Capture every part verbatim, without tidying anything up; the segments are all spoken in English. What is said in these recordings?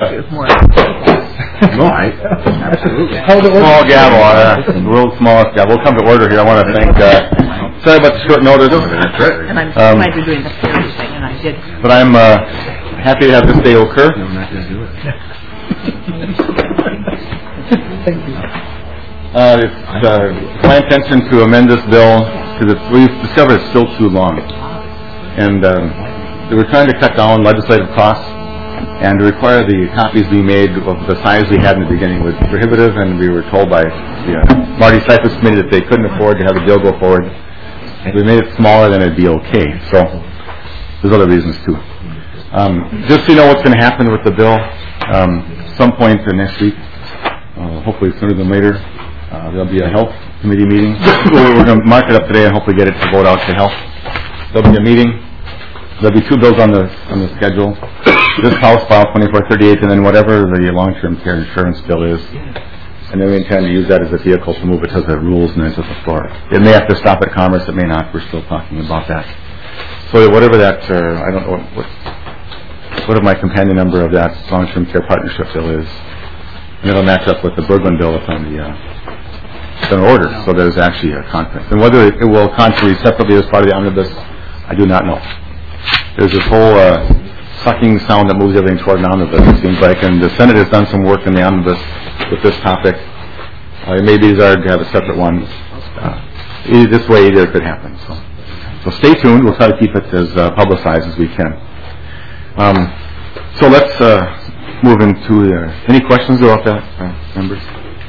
It was more. No, I absolutely. Small gavel, uh, the world's smallest gavel. We'll come to order here. I want to thank. Uh, sorry about the short notice. And I'm um, might be doing the theory thing, and I did. But I'm uh, happy to have this day occur. No, I'm not going to do it. Thank you. Uh, it's uh, my intention to amend this bill because we've discovered it's still too long, and uh, they were trying to cut down legislative costs. And to require the copies be made of the size we had in the beginning was prohibitive, and we were told by the uh, Marty Cypress Committee that they couldn't afford to have the bill go forward. If we made it smaller, then it'd be okay. So there's other reasons too. Um, just so you know what's going to happen with the bill, um, some point next week, uh, hopefully sooner than later, uh, there'll be a health committee meeting. We're going to mark it up today and hopefully get it to vote out to health. There'll be a meeting. There'll be two bills on the on the schedule. This House File twenty-four thirty-eight, and then whatever the long-term care insurance bill is. And then we intend to use that as a vehicle to move it to the rules and then to the floor. It may have to stop at Commerce, it may not. We're still talking about that. So whatever that, uh, I don't know what, whatever my companion number of that long-term care partnership bill is, and it'll match up with the Berglund bill that's on the uh, it's an order, so there's actually a conflict. And whether it will contribute separately as part of the omnibus, I do not know. There's this whole uh, sucking sound that moves everything toward an omnibus, it seems like, and the Senate has done some work in the omnibus with this topic. Uh, it may be desired to have a separate one. Uh, either this way, either it could happen. So, so stay tuned. We'll try to keep it as uh, publicized as we can. Um, so let's uh, move into uh, any questions about that, uh, members?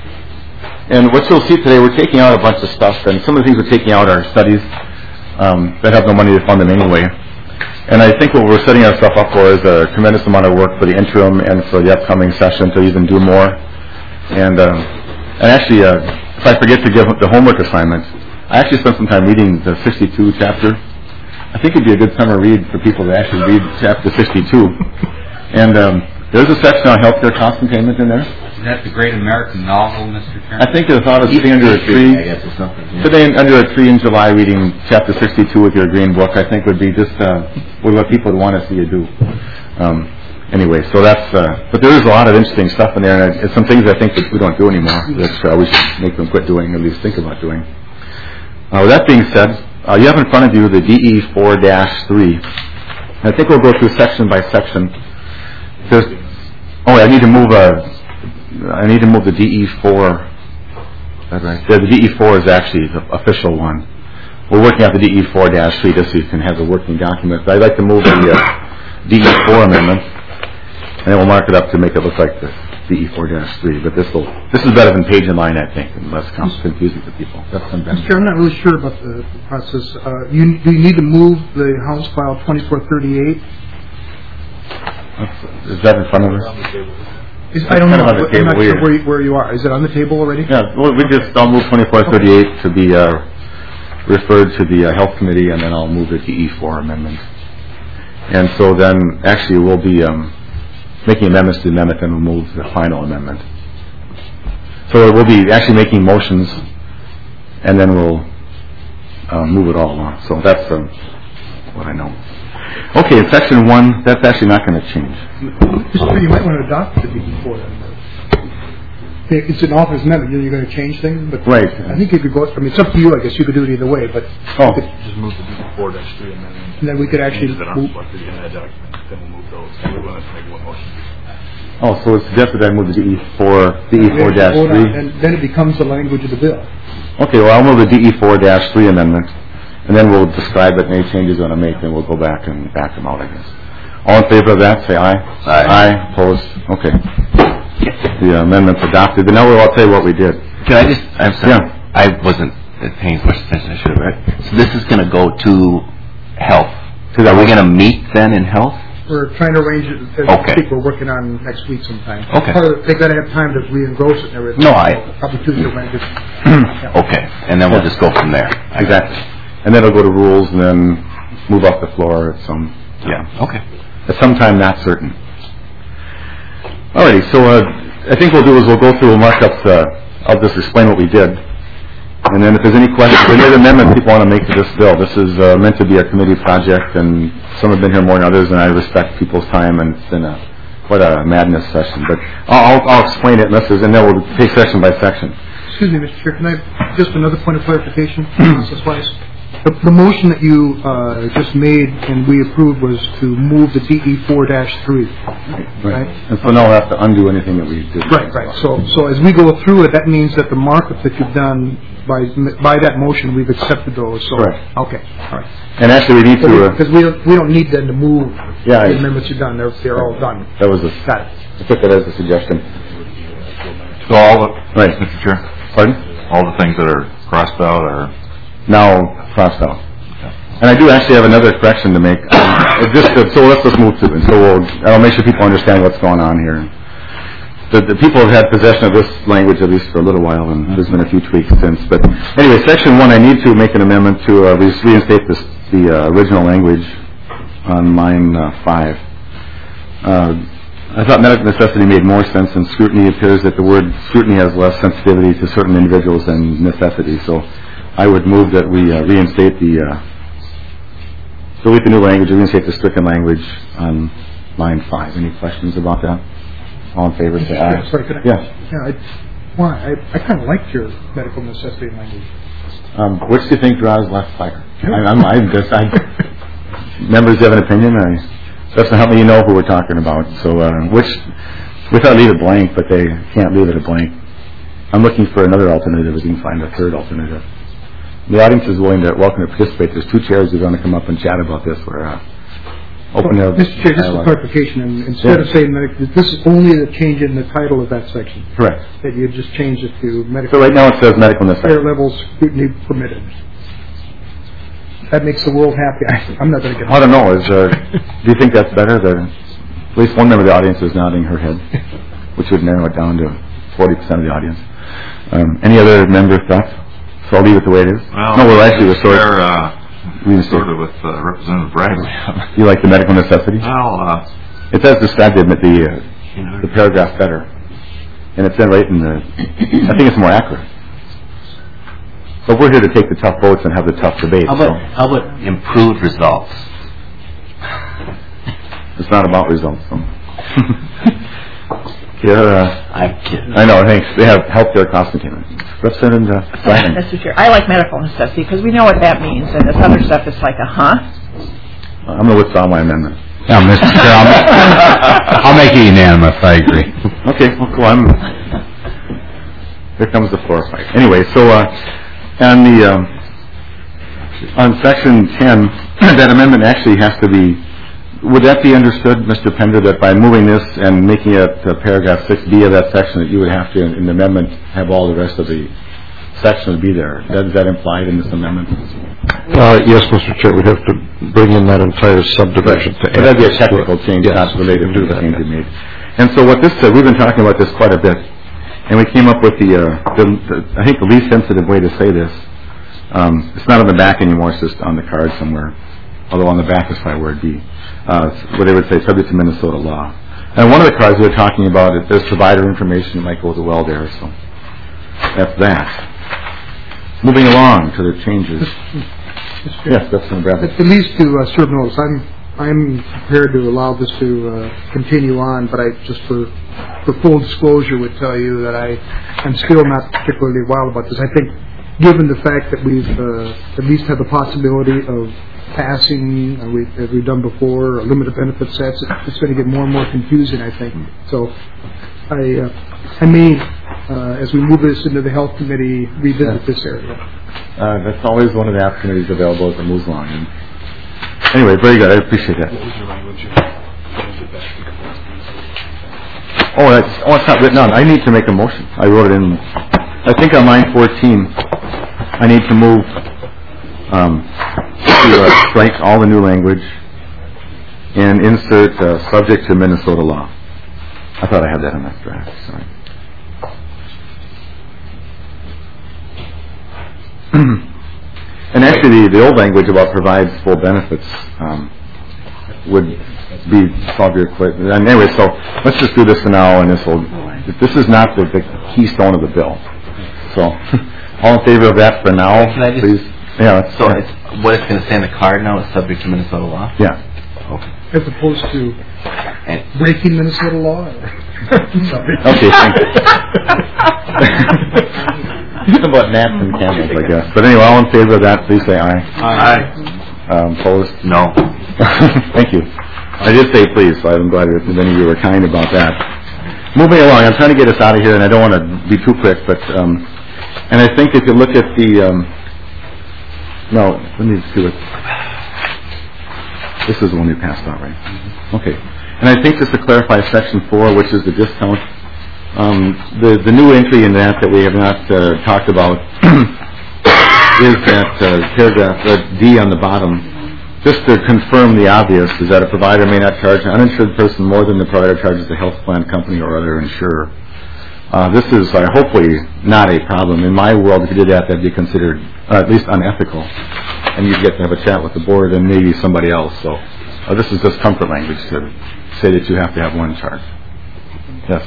And what you'll see today, we're taking out a bunch of stuff, and some of the things we're taking out are studies um, that have no money to fund them anyway. And I think what we're setting ourselves up for is a tremendous amount of work for the interim and for the upcoming session to even do more. And um, and actually, uh, if I forget to give the homework assignment, I actually spent some time reading the sixty-two chapter. I think it'd be a good summer read for people to actually read chapter sixty-two. And um, there's a section on healthcare cost containment in there. Is that the great American novel, Mister Chairman? I think I thought of sitting under a tree, I guess, or something. Yeah. Sitting under a tree in July reading chapter sixty-two with your green book, I think would be just uh, what people would want to see you do. Um, anyway, so that's, uh, but there is a lot of interesting stuff in there, and it's some things I think that we don't do anymore that uh, we should make them quit doing, at least think about doing. Uh, with that being said, uh, you have in front of you the D E four dash three. I think we'll go through section by section. There's, oh, I need to move a. I need to move the D E four. That's right. The D E four is actually the official one. We're working out the D E four dash three just so you can have the working document. But I'd like to move the uh, D E four amendment, and then we'll mark it up to make it look like the D E four dash three. But this will this is better than page and line, I think, and less confusing to people. That's some benefit. Mister I'm not really sure about the process. Uh, you, do you need to move the House File twenty-four thirty-eight? Is that in front of us? Is, I don't know. I'm not sure where you, where you are. Is it on the table already? Yeah, well, we just, I'll move twenty-four thirty-eight okay. to be uh, referred to the uh, Health Committee, and then I'll move the D E four amendment. And so then, actually, we'll be um, making amendments to the amendment, and we'll move the final amendment. So we'll be actually making motions, and then we'll uh, move it all along. So that's um, what I know. Okay, in section one, that's actually not going to change. Mister You might want to adopt the D E four then. It's an office amendment. You're going to change things, but right. I think you could go. I mean, it's up to you. I guess you could do it either way, but oh, just move the D E four dash three amendment. And then we could actually that move. Selected in that document. Then we'll move those. So we're going to make one motion. Oh, so it's suggested I move the D E four, D E four dash three, and then it becomes the language of the bill. Okay, well, I'll move the D E four dash three amendment. And then we'll describe it and any changes we want to make, and we'll go back and back them out, I guess. All in favor of that, say aye. Aye. Aye. Opposed? Okay. The amendment's adopted. But now I'll tell you what we did. Can I just, I'm sorry. Yeah. I wasn't paying as much attention as I should have, right? So this is going to go to health. To Are we going to meet then in health? We're trying to arrange it. Okay. I think we're working on next week sometime. Okay. They've got to have time to re-engross it and everything. No, I... Probably Tuesday or Wednesday. Yeah. Okay. And then we'll just go from there. Exactly. And then it'll go to rules and then move off the floor at some... Yeah. Okay. At some time not certain. Alrighty, so uh, I think what we'll do is we'll go through, we'll mark up the... I'll just explain what we did. And then if there's any questions, any other amendments people want to make to this bill, this is uh, meant to be a committee project, and some have been here more than others, and I respect people's time, and it's been a quite a madness session. But I'll, I'll, I'll explain it, unless there's, and then we'll take section by section. Excuse me, Mister Chair, can I, just another point of clarification, process-wise? The, the motion that you uh, just made and we approved was to move the D E four dash three, right? right? And so now we'll have to undo anything that we did. Right, right. So, so as we go through it, that means that the markup that you've done by by that motion, we've accepted those. So, correct. Okay, all right. And actually, we need to because we, we don't we don't need then to move yeah, the amendments you've done. They're they're all done. That was a got it. I took that as a suggestion. So all the, right, Mister Chair? Pardon? All the things that are crossed out are... Now crossed out. And I do actually have another correction to make. Um, just to, so let's just move to it. So we'll, I'll make sure people understand what's going on here. The, the people have had possession of this language at least for a little while, and there's been a few tweaks since. But anyway, section one, I need to make an amendment to uh, reinstate this, the uh, original language on line uh, five. Uh, I thought medical necessity made more sense than scrutiny. It appears that the word scrutiny has less sensitivity to certain individuals than necessity. So I would move that we uh, reinstate the uh, delete the new language, reinstate the stricken language on line five. Any questions about that? All in favor, say aye. Sorry, could I? Yes. Yeah, I, why? I, I kind of liked your medical necessity language. Um, which do you think draws less fire? I, I'm, I'm just, I, members have an opinion. I, doesn't help me, you know who we're talking about. So, uh, which, we thought leave it blank, but they can't leave it a blank. I'm looking for another alternative if you can find a third alternative. The audience is willing to, welcome to participate. There's two chairs who are going to come up and chat about this. We're uh, open to Mister Chair, just for clarification, and instead yeah. of saying medical, this is only the change in the title of that section. Correct. That you just changed it to medical. So right now it says medical necessity. Fair levels scrutiny permitted. That makes the world happy. I, I'm not going to get. I don't know. Is uh, do you think that's better? That at least one member of the audience is nodding her head, which would narrow it down to forty percent of the audience. Um, any other member thoughts? So I'll leave it the way it is. Well, no, we'll actually restore. Uh, we started with uh, Representative Bragg. You like the medical necessity? Well, uh, it does describe the the, uh, the paragraph better, and it's in right in the. I think it's more accurate. But we're here to take the tough votes and have the tough debate. How about, so. how about improved results? It's not about results. So. yeah, uh, I'm kidding. I know, thanks. They have healthcare cost containment. Representative uh, Simon. Mister Chair, I like medical necessity because we know what that means, and this other stuff is like a huh? I'm going to withdraw my amendment. Yeah, Mister Chair, I'll, I'll make it unanimous. I agree. Okay, well, cool. I'm, here comes the floor fight. Anyway, so uh, on the um, on section ten, that amendment actually has to be. Would that be understood, Mister Pender, that by moving this and making it uh, paragraph six B of that section, that you would have to, in the amendment, have all the rest of the section be there? That, is that implied in this amendment? Uh, yes, Mister Chair, we'd have to bring in that entire subdivision. Right. To but that'd be a technical change, yes, not related to the change you made. And so what this said, we've been talking about this quite a bit, and we came up with the, uh, the, the I think the least sensitive way to say this. Um, it's not on the back anymore; it's just on the card somewhere. Although on the back is probably where it'd be, uh, where they would say subject to Minnesota law. And one of the cards we were talking about, if there's provider information, it might go to well there. So that's that. Moving along to the changes. Yes, that's in the graphic. At least to uh, serve notice, I'm I'm prepared to allow this to uh, continue on, but I just for for full disclosure would tell you that I am still not particularly wild about this. I think, given the fact that we've uh, at least had the possibility of passing, uh, we, as we've done before, a limited benefit sets, it, it's going to get more and more confusing, I think. So I uh, I may, uh, as we move this into the health committee, revisit yeah. this area. Uh, that's always one of the opportunities available as it moves along. And anyway, very good. I appreciate that. Oh, that's, oh, it's not written on. I need to make a motion. I wrote it in. I think on line fourteen, I need to move um, to uh, strike all the new language and insert uh, subject to Minnesota law. I thought I had that in that draft. Sorry. And actually, the, the old language about provides full benefits um, would be solve your question. Anyway, so let's just do this for now, and this will. This is not the, the keystone of the bill. So, all in favor of that for now, Can I just, please? Yeah. So, it's, what it's going to say in the card now is subject to Minnesota law. Yeah. Okay. as opposed to breaking Minnesota law. Sorry. Okay, thank you. About gnats and candles, I guess. But anyway, all in favor of that, please say aye. Aye. Um, opposed? No. Thank you. I did say please, so I'm glad that many of you were kind about that. Moving along, I'm trying to get us out of here, and I don't want to be too quick, but um, and I think if you look at the um, no, let me do it. This is the one we passed out, right? Mm-hmm. Okay. And I think just to clarify section four, which is the discount, um, the the new entry in that that we have not uh, talked about is that uh, paragraph uh, D on the bottom. Just to confirm the obvious, is that a provider may not charge an uninsured person more than the provider charges a health plan company or other insurer. Uh, this is uh, hopefully not a problem. In my world, if you did that, that'd be considered uh, at least unethical, and you'd get to have a chat with the board and maybe somebody else. So uh, this is just comfort language to say that you have to have one charge. Yes.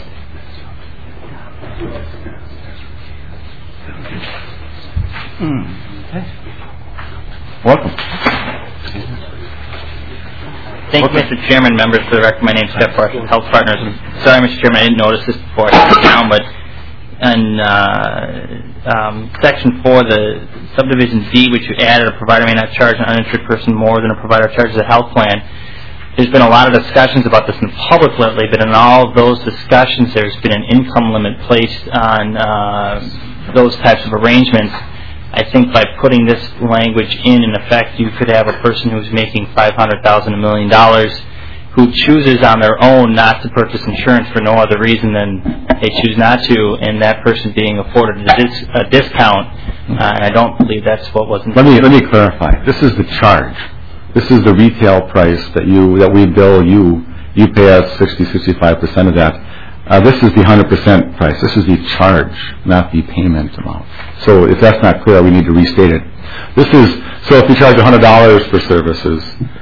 Hmm. Okay. Welcome. Thank you, Mister Chairman, members of the record. My name is Jeff Bartlett, Health Partners. I'm sorry, Mister Chairman, I didn't notice this before I sat down, but in uh, um, Section four, the subdivision D, which you added, a provider may not charge an uninsured person more than a provider charges a health plan. There's been a lot of discussions about this in public lately, but in all of those discussions, there's been an income limit placed on uh, those types of arrangements. I think by putting this language in, in effect, you could have a person who's making five hundred thousand dollars, a million dollars, who chooses on their own not to purchase insurance for no other reason than they choose not to, and that person being afforded a, dis- a discount. Uh, and I don't believe that's what was intended. Let me let me clarify. This is the charge. This is the retail price that you that we bill you. You pay us sixty, sixty-five percent of that. Uh, this is the one hundred percent price. This is the charge, not the payment amount. So if that's not clear, we need to restate it. This is, so if you charge one hundred dollars for services,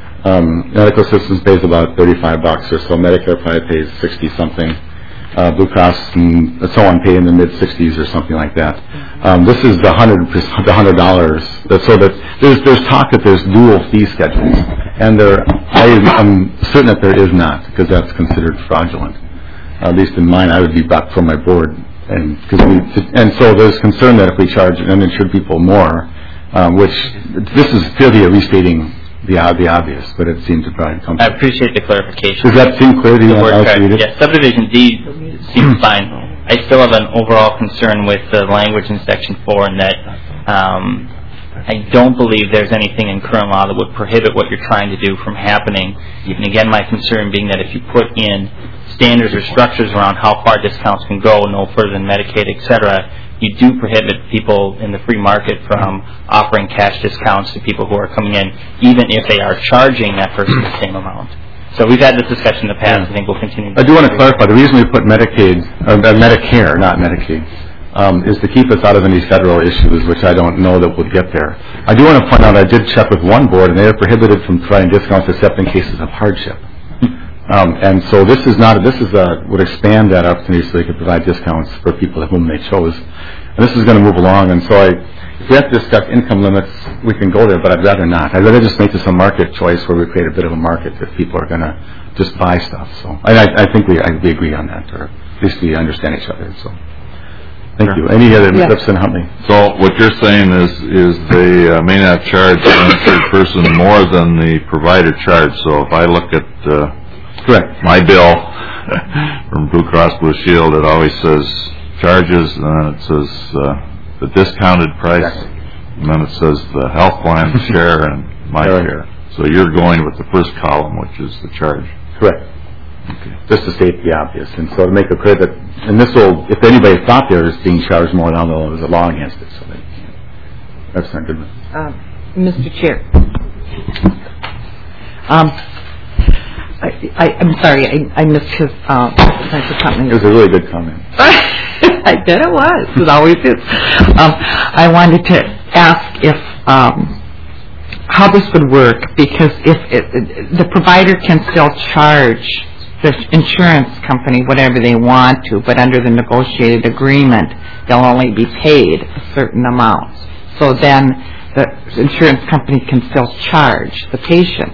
um, Medical Systems pays about thirty-five bucks or so. Medicare probably pays sixty something. Uh, Blue Cross and so on pay in the mid sixties or something like that. Um, this is the one hundred percent, the one hundred dollars. So that there's there's talk that there's dual fee schedules, and there I, I'm certain that there is not, because that's considered fraudulent. At least in mine, I would be back from my board, and cause we, and so there's concern that if we charge uninsured people more, um, which this is clearly a restating the the obvious, but it seemed to probably come. I appreciate the clarification. Does that seem clear to you? The word I'll read it? Yes, subdivision D seems fine. I still have an overall concern with the language in Section four, in that um, I don't believe there's anything in current law that would prohibit what you're trying to do from happening. And again, my concern being that if you put in standards or structures around how far discounts can go, no further than Medicaid, et cetera, you do prohibit people in the free market from offering cash discounts to people who are coming in, even if they are charging that person the same amount. So we've had this discussion in the past. I think we'll continue. I do want to clarify, the reason we put Medicaid, uh, Medicare, not Medicaid, um, is to keep us out of any federal issues, which I don't know that we'll get there. I do want to point out, I did check with one board, and they are prohibited from providing discounts except in cases of hardship. Um, and so this is not, this is a, would expand that opportunity so they could provide discounts for people whom they chose. And this is going to move along, and so I, if we have to discuss income limits, we can go there, but I'd rather not. I'd rather just make this a market choice where we create a bit of a market if people are going to just buy stuff. So I, I, I think we, I, we agree on that, or at least we understand each other. So thank you. Any other yeah. Lipson Huntley? So what you're saying is, is they uh, may not charge an uninsured person more than the provider charge. So if I look at uh, correct my bill from Blue Cross Blue Shield, it always says charges, and then it says uh, the discounted price, exactly. And then it says the health plan share and my right. share. So you're going with the first column, which is the charge. Correct. Okay. Just to state the obvious, and so to make it clear that, and this will, if anybody thought they were being charged more, now there's a law against it. So that, that's not good. Um, Mister Chair. Um, I, I, I'm sorry, I, I missed his uh, potential comment. It was a really good comment. I bet it was. It always is. Um, I wanted to ask if um, how this would work, because if it, it, the provider can still charge the insurance company whatever they want to, but under the negotiated agreement, they'll only be paid a certain amount. So then the insurance company can still charge the patient.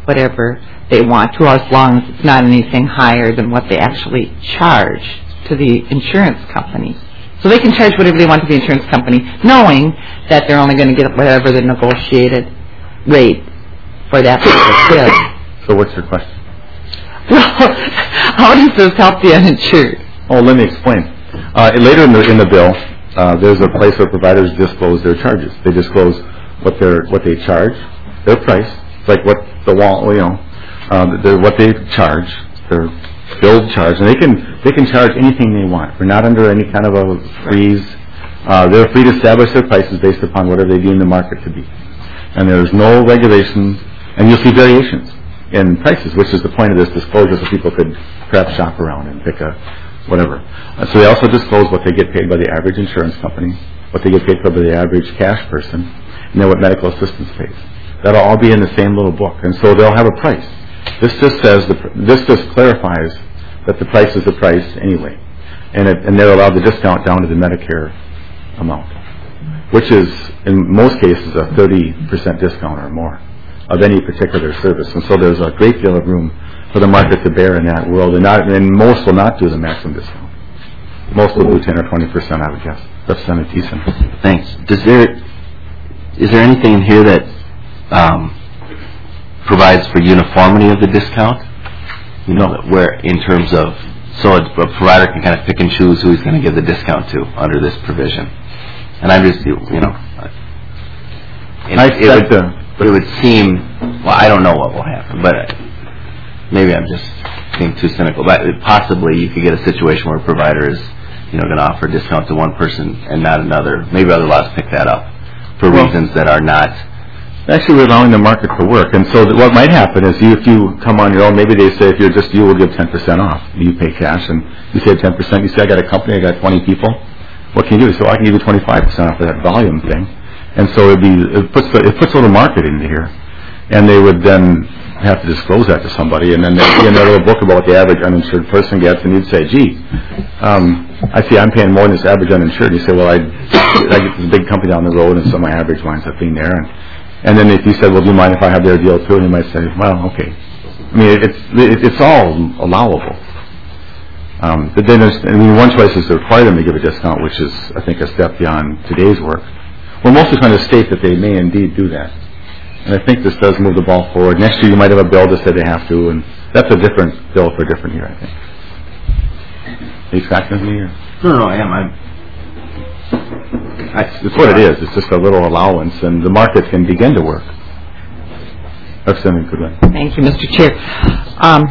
whatever they want to, as long as it's not anything higher than what they actually charge to the insurance company. So they can charge whatever they want to the insurance company, knowing that they're only going to get whatever the negotiated rate for that particular bid. So what's your question? Well, how does this help the uninsured? Oh, let me explain. Uh, later in the in the bill, uh, there's a place where providers disclose their charges. They disclose what their what they charge, their price. It's like what the wall, you know, uh, the, what they charge, their billed charge, and they can they can charge anything they want. We're not under any kind of a freeze. Uh, they're free to establish their prices based upon whatever they deem the market to be, and there's no regulation. And you'll see variations in prices, which is the point of this disclosure, so people could perhaps shop around and pick a whatever. Uh, so they also disclose what they get paid by the average insurance company, what they get paid by the average cash person, and then what medical assistance pays. That'll all be in the same little book, and so they'll have a price. This just says the, this just clarifies that the price is the price anyway, and it, and they're allowed the discount down to the Medicare amount, which is in most cases a thirty percent discount or more of any particular service, and so there's a great deal of room for the market to bear in that world, and, not, and most will not do the maximum discount. Most will do ten or twenty percent, I would guess. Representative Thiessen. Thanks. Does there is there anything in here that um, provides for uniformity of the discount? You know, where in terms of so a, a provider can kind of pick and choose who he's going to give the discount to under this provision. And I'm just, you know, it, I it, would, the, it would seem, well, I don't know what will happen, but maybe I'm just being too cynical. But possibly you could get a situation where a provider is, you know, going to offer a discount to one person and not another. Maybe other laws pick that up for well, reasons that are not. Actually, we're allowing the market to work, and so what might happen is you, if you come on your own, maybe they say if you're just you, we'll give ten percent off. You pay cash, and you say ten percent. You say I got a company, I got twenty people. What can you do? So I can give you twenty-five percent off of that volume thing, and so it'd be it puts the, it puts a little market into here, and they would then have to disclose that to somebody, and then there'd be another little book about what the average uninsured person gets, and you'd say, gee, um, I see I'm paying more than this average uninsured. You say, well, I I get this big company down the road, and so my average winds up being there, and and then if you said, well, do you mind if I have their deal too? And you might say, well, okay. I mean, it's it's all allowable. Um, but then there's, I mean, one choice is to require them to give a discount, which is, I think, a step beyond today's work. We're mostly trying to state that they may indeed do that. And I think this does move the ball forward. Next year you might have a bill that said they have to, and that's a different bill for a different year, I think. Are you tracking with me? Or? No, no, I am. I'm. I, it's what it is. It's just a little allowance, and the market can begin to work. Representative Goodwin. Thank you, Mister Chair. Um,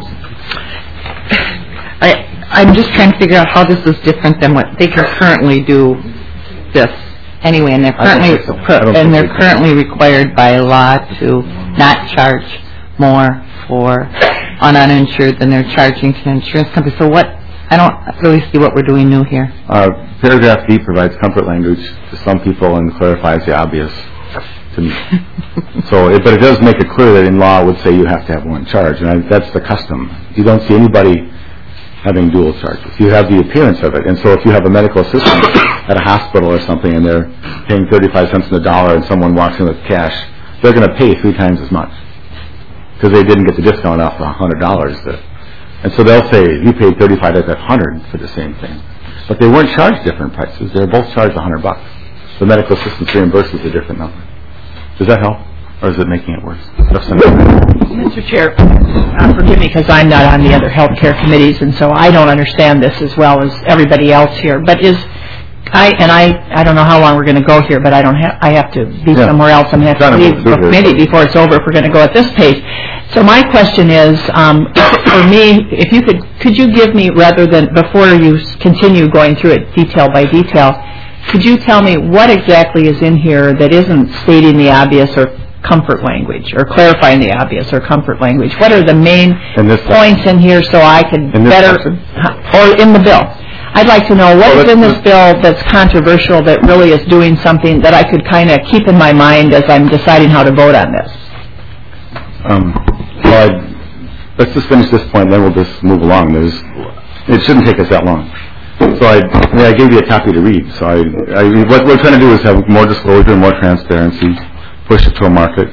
I, I'm just trying to figure out how this is different than what they can currently do this anyway, and they're currently so. and they're currently required by law to not charge more for on uninsured than they're charging to an insurance company. So what? I don't really see what we're doing new here. Uh, paragraph B provides comfort language to some people and clarifies the obvious to me. So, it, but it does make it clear that in law it would say you have to have one charge, and I, that's the custom. You don't see anybody having dual charges. You have the appearance of it, and so if you have a medical assistant at a hospital or something and they're paying thirty-five cents on the dollar and someone walks in with cash, they're going to pay three times as much because they didn't get the discount off the one hundred dollars. And so they'll say, you paid thirty-five dollars, that's one hundred dollars for the same thing. But they weren't charged different prices. They were both charged one hundred bucks. The medical assistance reimburses a different number. Does that help? Or is it making it worse? Mister Chair, uh, forgive me because I'm not on the other health care committees, and so I don't understand this as well as everybody else here. But is I and I I don't know how long we're going to go here, but I don't have I have to be yeah. somewhere else. I'm going to have to leave the committee before it's over if we're going to go at this pace. So my question is, um, for me, if you could could you give me, rather than before you continue going through it detail by detail, could you tell me what exactly is in here that isn't stating the obvious or comfort language, or clarifying the obvious or comfort language? What are the main in points in here so I can better, or in the bill? I'd like to know what well, is in this bill that's controversial that really is doing something that I could kind of keep in my mind as I'm deciding how to vote on this. Um, well, I'd, let's just finish this point, then we'll just move along. There's, it shouldn't take us that long. So I, I, mean, I gave you a copy to read. So I, I, what we're trying to do is have more disclosure, more transparency, push it to a market.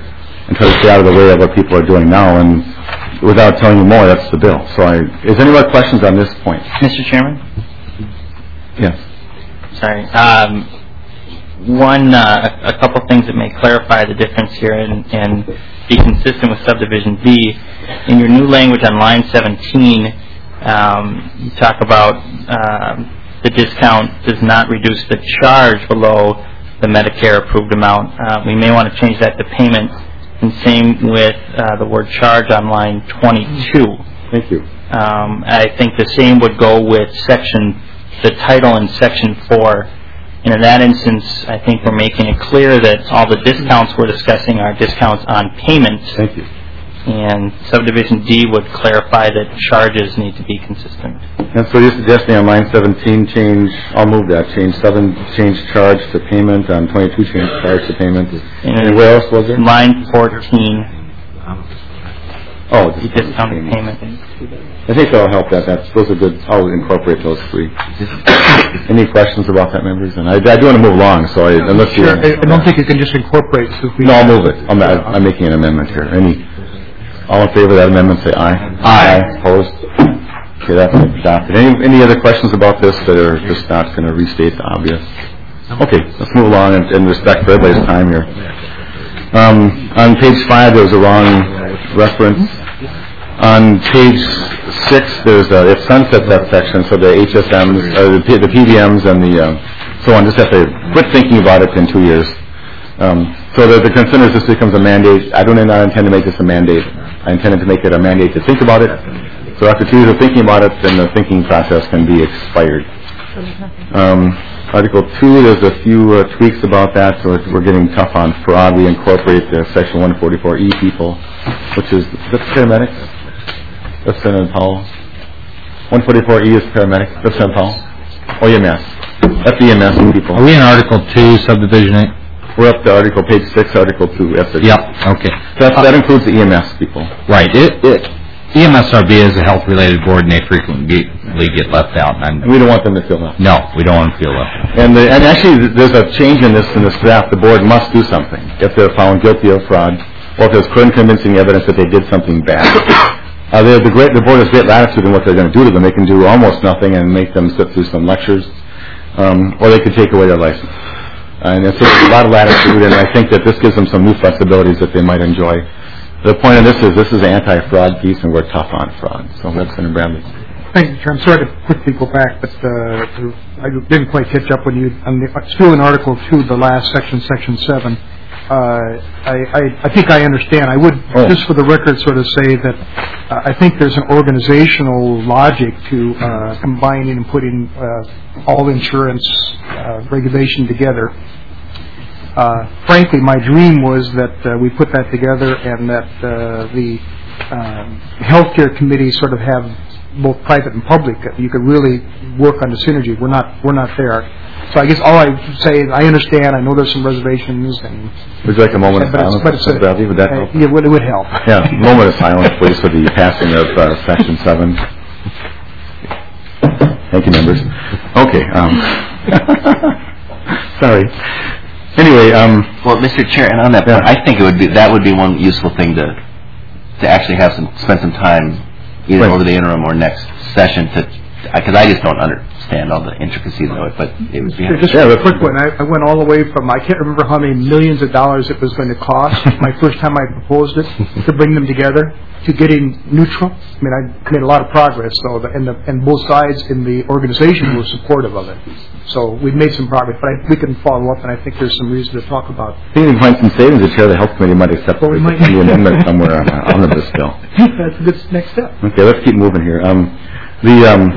and try to stay out of the way of what people are doing now. And without telling you more, that's the bill. So, I, is there any more questions on this point? Mister Chairman? Yes. Sorry. Um, one, uh, a couple things that may clarify the difference here and, and be consistent with subdivision D. In your new language on line seventeen, um, you talk about um, the discount does not reduce the charge below the Medicare approved amount. Uh, we may want to change that to payment, and same with uh, the word charge on line twenty-two. Thank you. Um, I think the same would go with section, the title in section four. And in that instance, I think we're making it clear that all the discounts we're discussing are discounts on payment. Thank you. And subdivision D would clarify that charges need to be consistent. And so you're suggesting on line seventeen change, I'll move that, change seven, change charge to payment, on twenty-two change charge to payment. And, and where else was there? Line fourteen. Oh, the discounted payment. I think that'll help that. That's, those are good. I'll incorporate those three. Any questions about that, members? And I, I do want to move along, so I, unless you... Sure. I don't think you can just incorporate... So we no, I'll move it. I'm, I'm making an amendment here. Any... All in favor of that amendment, say aye. Aye. Opposed? Okay, that's adopted. Any, any other questions about this that are just not going to restate the obvious? Okay, let's move along in, in respect for everybody's time here. Um, on page five, there was a wrong reference. On page six, there's a, it sunsets that section, so the H S Ms, uh, the, P, the P D Ms and the uh, so on just have to quit thinking about it in two years. Um, so the, the concern is this becomes a mandate. I do not intend to make this a mandate. I intended to make it a mandate to think about it. So after two years of thinking about it, then the thinking process can be expired. Um, Article two, there's a few uh, tweaks about that, so we're getting tough on fraud. We incorporate the Section one forty-four E people, which is, that's paramedics. That's Senator Powell. one forty-four E is paramedics. That's Senator Powell. O E M S. That's E M S people. Are we in Article two, Subdivision eight? We're up to Article page six, Article two. F yep, okay. So that's, that includes the E M S people. Right. It, it, E M S R B is a health-related board, and they frequently get left out. And, and we don't want them to feel left. No, we don't want them to feel left. And, the, and actually, there's a change in this in this draft. The board must do something if they're found guilty of fraud, or if there's clear and convincing evidence that they did something bad. Uh, the, great, the board has great latitude in what they're going to do to them. They can do almost nothing and make them sit through some lectures, um, or they could take away their license. And so there's a lot of latitude, and I think that this gives them some new flexibilities that they might enjoy. The point of this is this is an anti-fraud piece, and we're tough on fraud. So that's Senator Bradley. Thank you, Chair. I'm sorry to quickly go back, but uh, I didn't quite catch up when you, on the, still in Article two, the last section, Section seven. Uh, I, I, I think I understand. I would, oh. just for the record, sort of say that uh, I think there's an organizational logic to uh, combining and putting uh, all insurance uh, regulation together. Uh, frankly, my dream was that uh, we put that together and that uh, the um, healthcare committee sort of have both private and public. You could really work on the synergy. We're not. We're not there. So I guess all I say is I understand. I know there's some reservations. And would you like a moment of silence? But it's a, Bradley, would that help? Uh, yeah, it would, it would help. Yeah, a moment of silence, please, for the passing of uh, Section seven. Thank you, members. Okay. Um, sorry. Anyway, um, well, Mister Chair, and on that point, yeah. I think it would be that would be one useful thing to to actually have some spend some time either right. over the interim or next session to because I just don't understand all the intricacies of it. But it would be sure, just yeah, a quick one. I, I went all the way from I can't remember how many millions of dollars it was going to cost my first time I proposed it to bring them together to getting neutral. I mean, I made a lot of progress. So the, and the and both sides in the organization were supportive of it. So we've made some progress, but I, we can follow up, and I think there's some reason to talk about. I think we can find some savings. The chair of the health committee might accept well, we might the amendment somewhere on the omnibus bill. That's a good next step. Okay, let's keep moving here. Um, the um,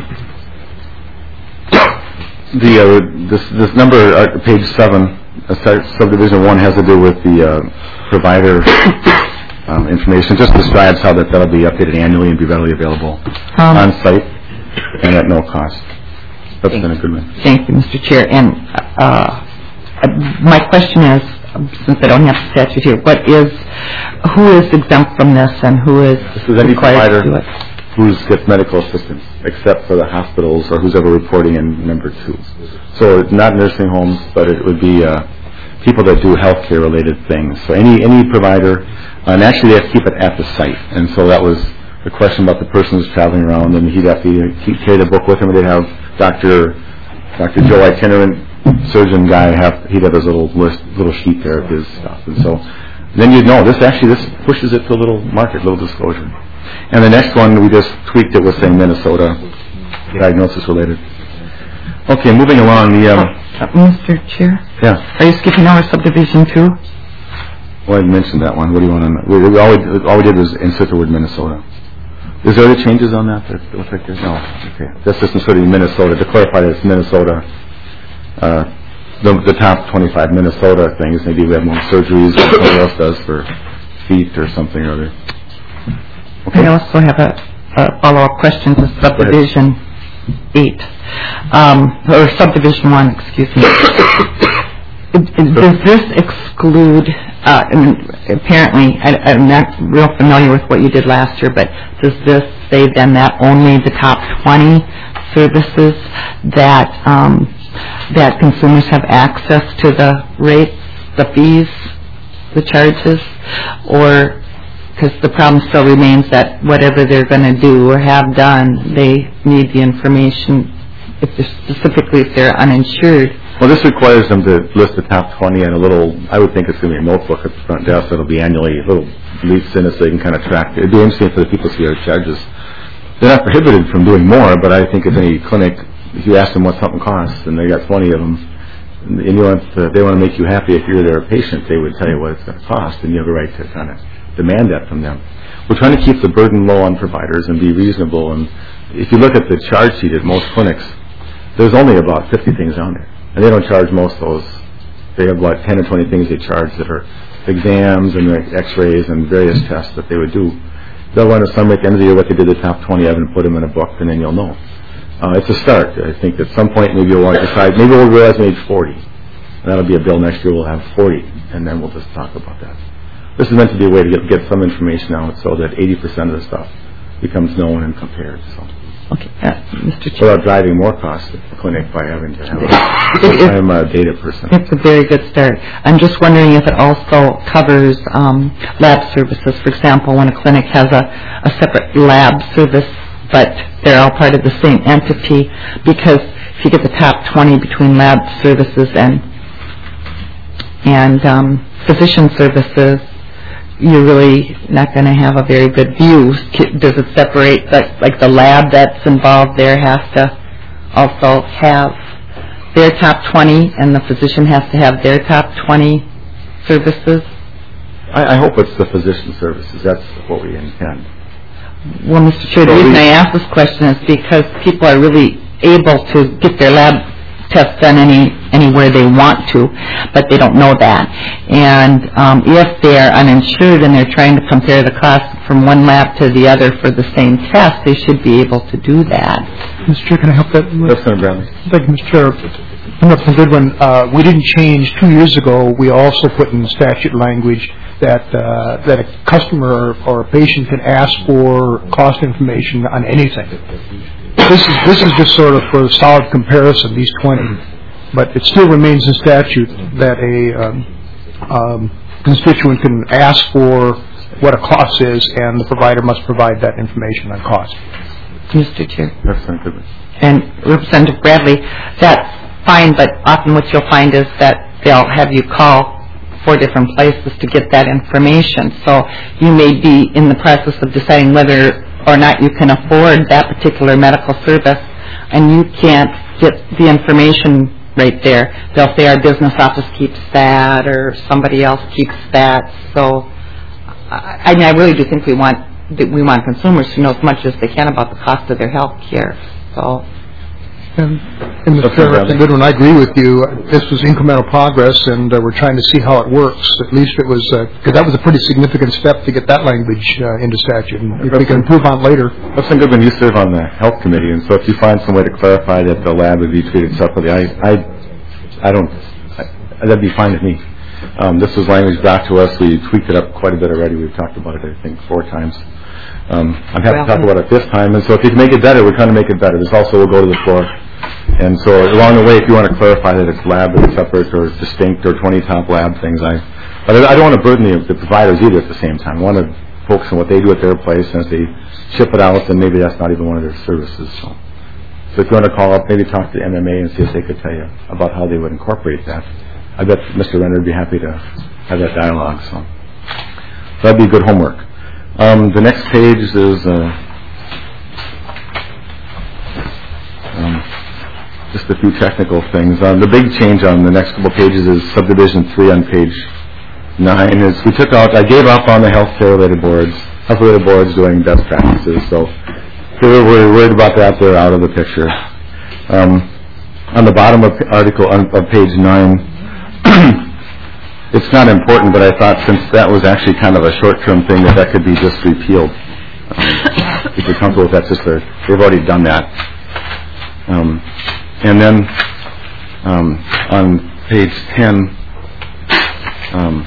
the uh, this this number uh, page seven, uh, subdivision one has to do with the uh, provider um, information. Just describes how that that'll be updated annually and be readily available um, on site and at no cost. That's been a good one. Thank you, Mister Chair. And uh, my question is, since I don't have the statute here, what is, who is exempt from this and who is this is any required to do it? Who gets medical assistance, except for the hospitals or who's ever reporting in number two. So it's not nursing homes, but it would be uh, people that do healthcare related things. So any any provider, uh, and actually they have to keep it at the site. And so that was the question about the person who's traveling around, and he'd have to keep carry the book with him. Or they'd have Doctor Doctor Joe itinerant surgeon guy have he'd have his little list, little sheet there of his stuff, and so then you'd know this actually this pushes it to a little market, little disclosure. And the next one we just tweaked it with saying Minnesota diagnosis related. Okay, moving along. The um, uh, Mister Chair. Yeah. Are you skipping over subdivision two? Well, I mentioned that one. What do you want to? We, we, all, we, all we did was insert the word Minnesota. Is there other changes on that? That looks like there's no. Okay, that's just inserting Minnesota to clarify that it's Minnesota. Uh, the, the top twenty-five Minnesota things. Maybe we have more surgeries than somebody else does for feet or something or other. Okay. I also have a, a follow-up question to subdivision eight, um, or subdivision one, excuse me. Does this exclude, uh, and apparently, I, I'm not real familiar with what you did last year, but does this say then that only the top twenty services that um, that consumers have access to the rates, the fees, the charges, or because the problem still remains that whatever they're going to do or have done, they need the information, if they're, specifically if they're uninsured. Well, this requires them to list the top twenty and a little, I would think it's going to be a notebook at the front desk that'll be annually, a little leafs in it so they can kind of track. It'd be interesting for the people to see our charges. They're not prohibited from doing more, but I think if any clinic, if you ask them what something costs, and they got twenty of them, and you want to, they want to make you happy if you're their patient, they would tell you what it's going to cost, and you have a right to kind of demand that from them. We're trying to keep the burden low on providers and be reasonable, and if you look at the charge sheet at most clinics, there's only about fifty things on there. And they don't charge most of those. They have about ten or twenty things they charge that are exams and x-rays and various tests that they would do. They'll run a summary at the end of the year what they did the top twenty of and put them in a book, and then you'll know. Uh, it's a start. I think at some point maybe you'll want to decide, maybe we'll realize age forty. And that'll be a bill next year, we'll have forty, and then we'll just talk about that. This is meant to be a way to get, get some information out so that eighty percent of the stuff becomes known and compared. So. Okay, uh, Mister Chair. Without driving more costs at the clinic by having to have a full-time uh, data person. It's a very good start. I'm just wondering if it also covers um, lab services. For example, when a clinic has a, a separate lab service, but they're all part of the same entity, because if you get the top twenty between lab services and and um, physician services, you're really not going to have a very good view. Does it separate, like, like the lab that's involved there has to also have their top twenty, and the physician has to have their top twenty services? I, I hope it's the physician services. That's what we intend. Well, Mister Chair, the reason I ask this question is because people are really able to get their lab tests done any anywhere they want to, but they don't know that. And um, if they're uninsured and they're trying to compare the cost from one lab to the other for the same test, they should be able to do that. Mister Chair, can I help that? Yes, Senator Bradley. Thank you, Mister Chair. That's a good one. Uh, we didn't change. Two years ago, we also put in statute language that uh, that a customer or a patient can ask for cost information on anything. This is this is just sort of for a solid comparison, these twenty, but it still remains in statute that a um, um, constituent can ask for what a cost is, and the provider must provide that information on cost. Mister Chair. Representative. And Representative Bradley, that's fine, but often what you'll find is that they'll have you call four different places to get that information. So you may be in the process of deciding whether or not you can afford that particular medical service, and you can't get the information right there. They'll say our business office keeps that, or somebody else keeps that. So, I, I mean, I really do think we want we want consumers to know as much as they can about the cost of their health care. So. And, and Mister Chair, that's a good one. I agree with you. This was incremental progress, and uh, we're trying to see how it works. At least it was, because uh, that was a pretty significant step to get that language uh, into statute. And if we can improve on it later. That's good when you serve on the health committee, and so if you find some way to clarify that the lab would be treated separately, I, I, I don't. I, that'd be fine with me. Um, this was language brought to us. We tweaked it up quite a bit already. We've talked about it, I think, four times. Um, I'm happy well, to talk about it this time, and so if you can make it better, we're trying to make it better. This also will go to the floor, And so along the way, if you want to clarify that it's lab and separate or distinct or twenty top lab things, I, but I don't want to burden the, the providers either at the same time. I want to focus on what they do at their place, and if they ship it out, then maybe that's not even one of their services. So, so if you want to call up, maybe talk to M M A and see if they could tell you about how they would incorporate that. I bet Mister Renner would be happy to have that dialogue. So, so that'd be good homework. Um, the next page is uh, um, just a few technical things. Um, the big change on the next couple pages is subdivision three on page nine. Is we took out, I gave up on the healthcare related boards, health related boards doing best practices. So if we're worried about that, they're out of the picture. Um, on the bottom of article on, of page nine. It's not important, but I thought since that was actually kind of a short-term thing, that that could be just repealed. Um, if you're comfortable with that, just a, they've already done that. Um, and then um, on page ten, um,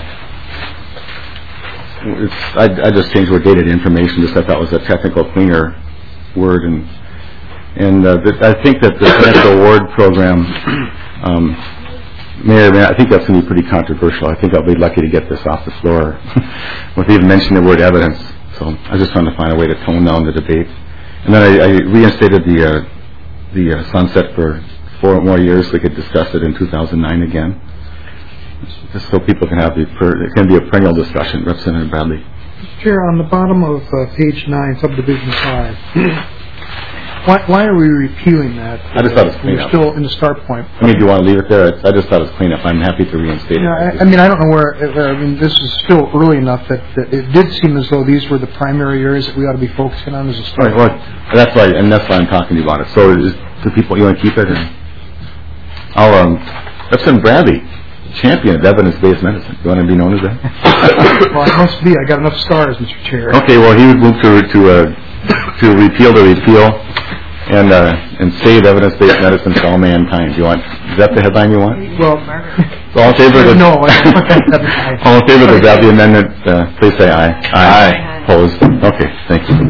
it's, I, I just changed the word dated information, just I thought was a technical, cleaner word. And and uh, th- I think that the financial award program. Um, Mayor, I think that's going to be pretty controversial. I think I'll be lucky to get this off the floor with even mentioning the word evidence. So I just trying to find a way to tone down the debate. And then I, I reinstated the uh, the uh, sunset for four more years. We could discuss it in two thousand nine again, just so people can have the per, it can be a perennial discussion. Representative Bradley. Mister Chair, on the bottom of uh, page nine, subdivision five. Why, why are we repealing that? I just thought it was clean We're up. still in the start point. I mean, do you want to leave it there? I just thought it was clean up. I'm happy to reinstate Yeah, it. I, I mean, I don't know where, uh, I mean, this is still early enough that, that it did seem as though these were the primary areas that we ought to be focusing on as a start. Right, well, that's why, and that's why I'm talking to you about it. So, is, do people, you want to keep it? Or? I'll, um, Representative Bradley, champion of evidence-based medicine. You want to be known as that? Well, it must be. I got enough stars, Mister Chair. Okay, well, he would move to, to, uh, to repeal the repeal. And uh, and save evidence-based medicine for all mankind. Do you want? Is that the headline you want? Well, so all in favor of the no. all in favor of the, the amendment? Uh, please say aye. Aye. Aye. Opposed? Okay. Thank you.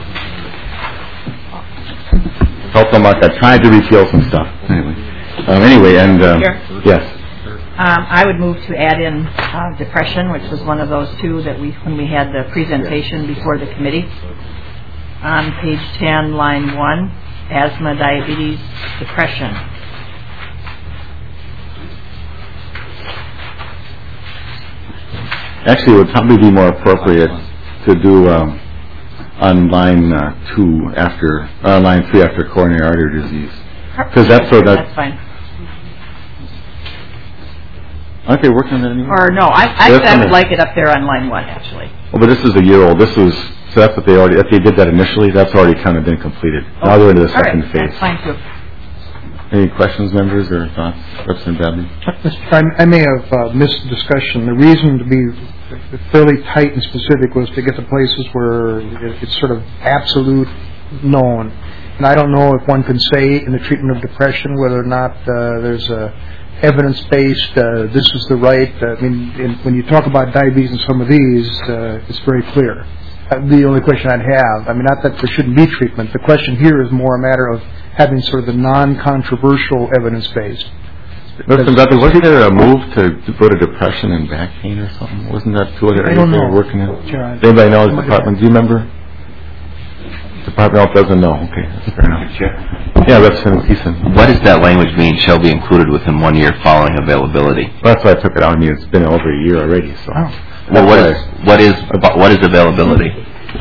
Help them out. I tried to repeal some stuff. Anyway. Um, anyway, and um, yes. Um, I would move to add in uh, depression, which was one of those two that we when we had the presentation before the committee. On page ten, line one, asthma, diabetes, depression. Actually, it would probably be more appropriate to do um, on line uh, two after, uh, line three after coronary artery disease, because that's so that. That's fine. Aren't they working on that anymore? Or no, I I, I would like it up there on line one actually. Well, but this is a year old. This was. So that's what they already, if they did that initially, that's already kind of been completed. Oh. Now they're into the second right. phase. That's fine too. Any questions, members, or thoughts? Representative Bradley? Mister Chair, I may have uh, missed the discussion. The reason to be fairly tight and specific was to get to places where it's sort of absolute known. And I don't know if one can say in the treatment of depression whether or not uh, there's a evidence-based, uh, this is the right, uh, I mean, in, when you talk about diabetes and some of these, uh, it's very clear. Uh, the only question I'd have, I mean, not that there shouldn't be treatment. The question here is more a matter of having sort of the non-controversial evidence-based. Listen, Bradley, wasn't there a move to, to go to depression and back pain or something? Wasn't that two other areas they were working in? Sure, Does anybody know the department? Do you remember? Department health doesn't know. Okay, that's fair enough. Yeah, Representative Eason. What does that language mean? Shall be included within one year following availability. Well, that's why I took it out. I mean, it's been over a year already. So. Oh. Well, what is what is what is availability?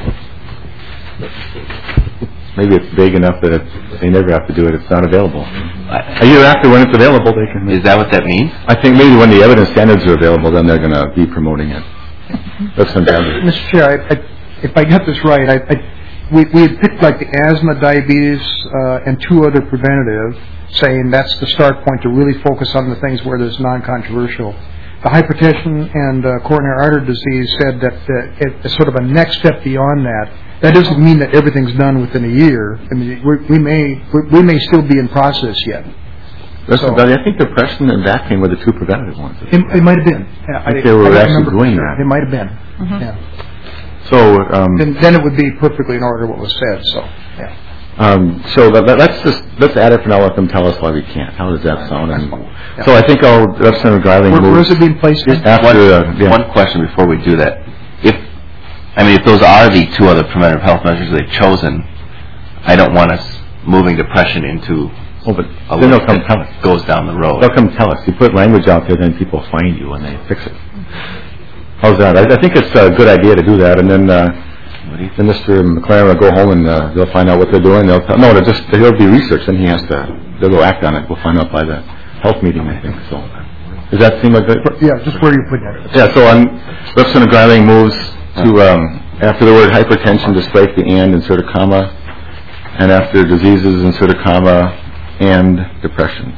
Maybe it's vague enough that it, they never have to do it. It's not available. A year after, when it's available, they can. Is that what that means? I think maybe when the evidence standards are available, then they're going to be promoting it. That's fantastic. Mister Chair, I, I, if I got this right, I, I, we, we had picked like the asthma, diabetes, uh, and two other preventative, saying that's the start point to really focus on the things where there's non-controversial. The hypertension and uh, coronary artery disease said that uh, it's sort of a next step beyond that. That doesn't mean that everything's done within a year. I mean, we, we may we, we may still be in process yet. Listen, so, buddy, I think depression and back pain were the two preventative ones. It, it might have been. Yeah, I think they were I actually doing sure. that. It might have been. Mm-hmm. Yeah. So um, then, then it would be perfectly in order what was said. So, yeah. Um, so that, that- let's just, let's add it for now, let them tell us why we can't. How does that sound? And so I think I'll, Representative Greiling Where, moves. where's it being placed in? After, uh, yeah. One question before we do that. If, I mean, if those are the two other preventative health measures they've chosen, I don't want us moving depression into Oh, but a then they'll list come that tell us. goes down the road. They'll come tell us. You put language out there, then people find you and they fix it. How's that? I, I think it's a good idea to do that, and then, uh, then Mister McLaren will go home and uh, they'll find out what they're doing. They'll tell, no, they'll just there'll be research, and he has to. They'll go act on it. We'll find out by the health meeting, I think. So, does that seem like? A, Yeah, just where you put that. yeah. So, on Representative Greiling moves to um, after the word hypertension, to strike the and, insert a comma, and after diseases, insert a comma, and depression.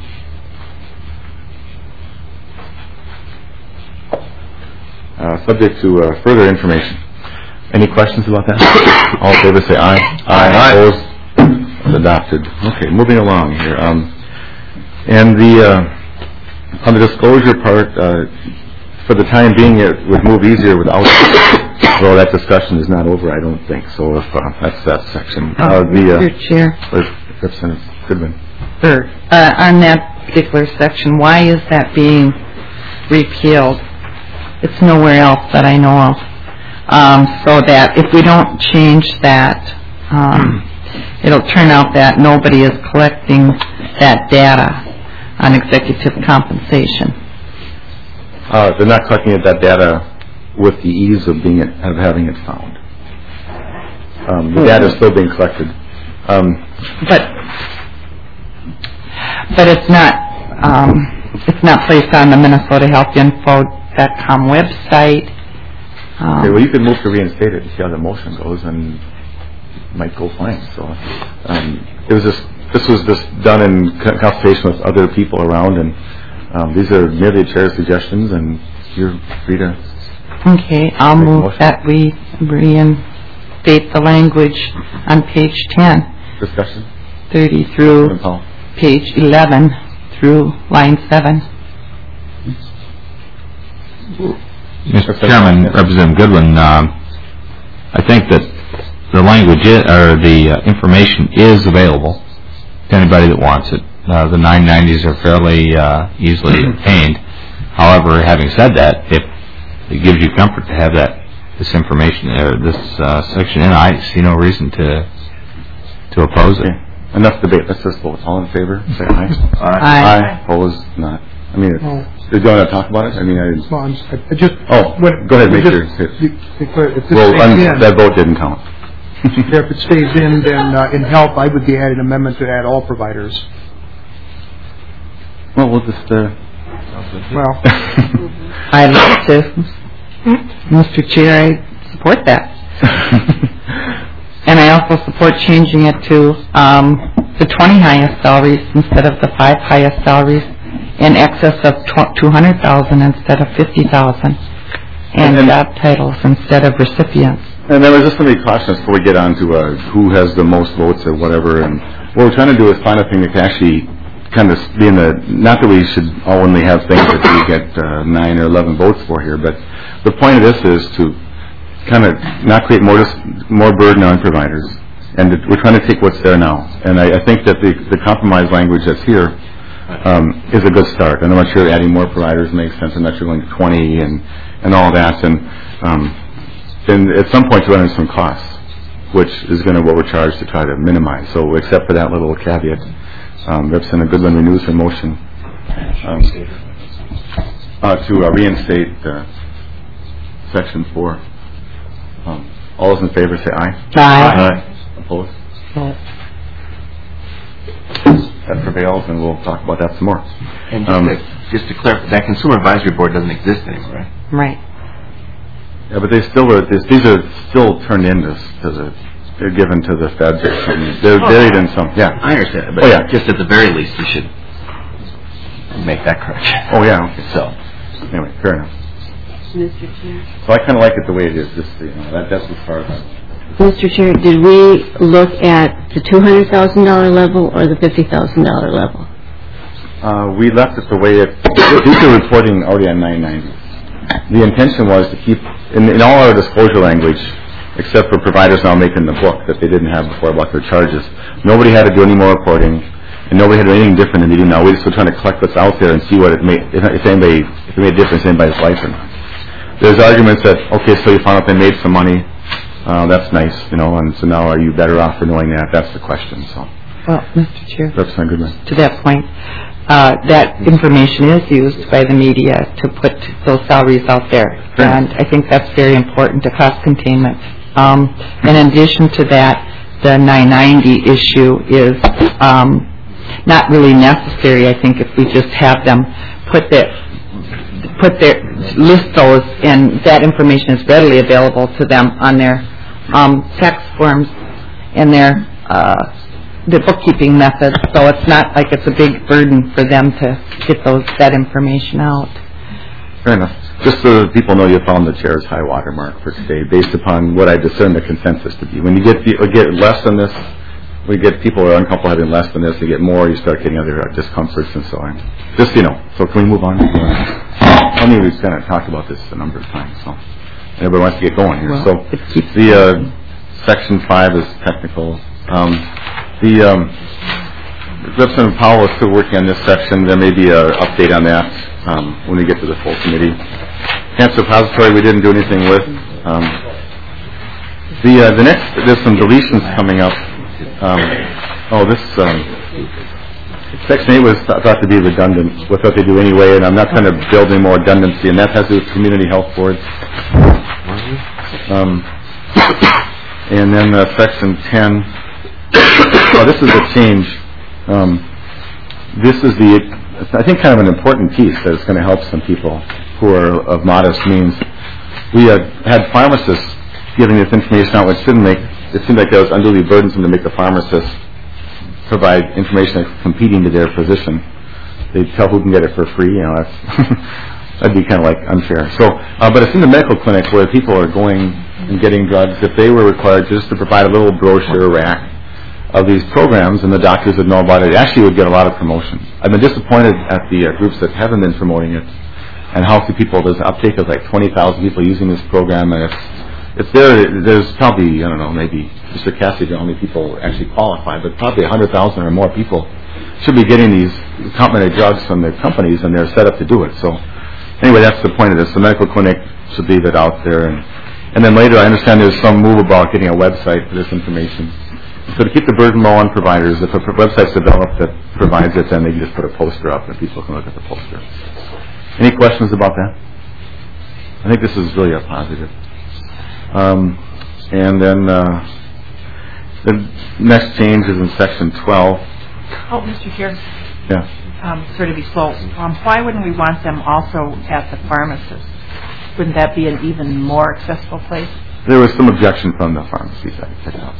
Uh, subject to uh, further information. Any questions about that? All in favor say aye. Aye. Opposed? It's adopted. Okay, moving along here. Um, and the uh, on the disclosure part, uh, for the time being, it would move easier without. Well, that discussion is not over, I don't think. So if uh, that's that section. Uh, the uh, Mister Chair. Representative Goodwin. Sir, uh, on that particular section, why is that being repealed? It's nowhere else that I know of. Um, so that if we don't change that, um, it'll turn out that nobody is collecting that data on executive compensation. Uh, they're not collecting that data with the ease of being it, of having it found. Um, the data is still being collected. Um, but but it's not um, it's not placed on the Minnesota Health Info dot com website. Um, okay, well, you can move to reinstate it and see how the motion goes, and it might go fine. So, um, it was just this was just done in consultation with other people around, and um, these are merely chair suggestions, and you're free to. Okay, I'll move that we reinstate the language on page ten. Discussion. Thirty through page eleven through line seven. Mister Chairman, Representative Goodwin, um, I think that the language is, or the uh, information is available to anybody that wants it. Uh, the nine nineties are fairly uh, easily obtained. However, having said that, if it gives you comfort to have that this information or this uh, section in, I see no reason to to oppose it. Okay. Enough debate. Let's just vote. All in favor, say aye. Aye. Aye. Opposed? Not. I mean, it's, No. do you want to talk about it? I mean, I. Well, I'm, s- I just. Oh, when- go ahead. Make just- sure. you- If this Well, stays un- in, that vote didn't count. yeah, if it stays in, then uh, in health, I would be adding an amendment to add all providers. Well, we'll just. Uh, Well, I'd like to, Mister Chair, I support that. And I also support changing it to um, the twenty highest salaries instead of the five highest salaries, in excess of two hundred thousand instead of fifty thousand, and, And- job titles instead of recipients. And then we're just going to be cautious before we get on to uh, who has the most votes or whatever. And what we're trying to do is find a thing that can actually kind of be in the, not that we should only have things that we get uh, nine or eleven votes for here, but the point of this is to kind of not create more dis- more burden on providers. And it, we're trying to take what's there now. And I, I think that the, the compromise language that's here um, is a good start. And I'm not sure adding more providers makes sense. I'm not sure going to twenty and, and all that. And um, then at some point you run into some costs, which is going to what we're charged to try to minimize. So except for that little caveat, um, Representative Goodwin renews her motion um, uh, to uh, reinstate uh, Section four. Um, all those in favor say aye. Aye. Aye. Opposed? No. That prevails, and we'll talk about that some more. And just, Um, to, just to clarify, that Consumer Advisory Board doesn't exist anymore, right? Right. Yeah, but they still are, this- these are still turned in to, to the, they're given to the feds or something. They're buried in some, yeah. I understand that, but Oh, yeah. just at the very least, you should make that correction. Oh, yeah, okay. So, Anyway, fair enough. Mister Chair. So I kind of like it the way it is, just, you know, that, that's as far as I... Mister Chair, did we look at the two hundred thousand dollars level or the fifty thousand dollars level? Uh, we left it the way it, these are reporting already on nine ninety. The intention was to keep, in, in all our disclosure language, except for providers now making the book that they didn't have before about their charges. Nobody had to do any more reporting, and nobody had to do anything different than they do now. We're just trying to collect what's out there and see what it made, if, if anybody, if it made a difference in anybody's life or not. There's arguments that, okay, so you found out they made some money, uh, that's nice, you know, and so now are you better off for knowing that? That's the question, so. Well, Mister Chair, Representative Goodwin. To that point, uh, that information is used by the media to put those salaries out there, Sure. and I think that's very important to cost containment. Um, and in addition to that, the nine ninety issue is um, not really necessary. I think if we just have them put their put their list those, and that information is readily available to them on their um, tax forms and their uh, the bookkeeping methods. So it's not like it's a big burden for them to get those that information out. Fair enough. Just so that people know, you found the chair's high water mark for today, based upon what I discern the consensus to be. When you get the, get less than this, we get people who are uncomfortable having less than this. You get more, you start getting other uh, discomforts and so on. Just, you know. So can we move on? I mean, we've kind of talked about this a number of times, so everybody wants to get going here. Well, so the uh, section five is technical. Um, the um, Representative Powell is still working on this section. There may be an update on that um, when we get to the full committee. Cancer repository we didn't do anything with. Um, the uh, the next, there's some deletions coming up. Um, oh, this um, section eight was th- thought to be redundant with what they do anyway, and I'm not trying to build any more redundancy, and that has to do with community health boards. Um, and then uh, section ten. Oh, this is a change. Um, this is the, I think, kind of an important piece that is going to help some people who are of modest means. We uh, had pharmacists giving this information out, which didn't make, it seemed like that was unduly burdensome to make the pharmacists provide information that's competing to their physician. They tell who can get it for free, you know, that's, that'd be kind of like unfair. So, uh, but it's in the medical clinic where people are going and getting drugs. If they were required just to provide a little brochure rack of these programs, and the doctors would know about it, it actually would get a lot of promotion. I've been disappointed at the uh, groups that haven't been promoting it, and how few people, there's an uptake of like twenty thousand people using this program, and it's it's there, there's probably, I don't know, maybe Mister Cassidy, the only people actually qualify, but probably one hundred thousand or more people should be getting these complimentary drugs from their companies, and they're set up to do it. So anyway, that's the point of this. The medical clinic should leave it out there, and, and then later I understand there's some move about getting a website for this information. So to keep the burden low on providers, if a website's developed that provides it, then they can just put a poster up and people can look at the poster. Any questions about that? I think this is really a positive. Um, and then uh, the next change is in section twelve. Oh, Mister Chair. Yeah. Um, sorry to be slow. Um, why wouldn't we want them also at the pharmacist? Wouldn't that be an even more accessible place? There was some objection from the pharmacies that I checked out.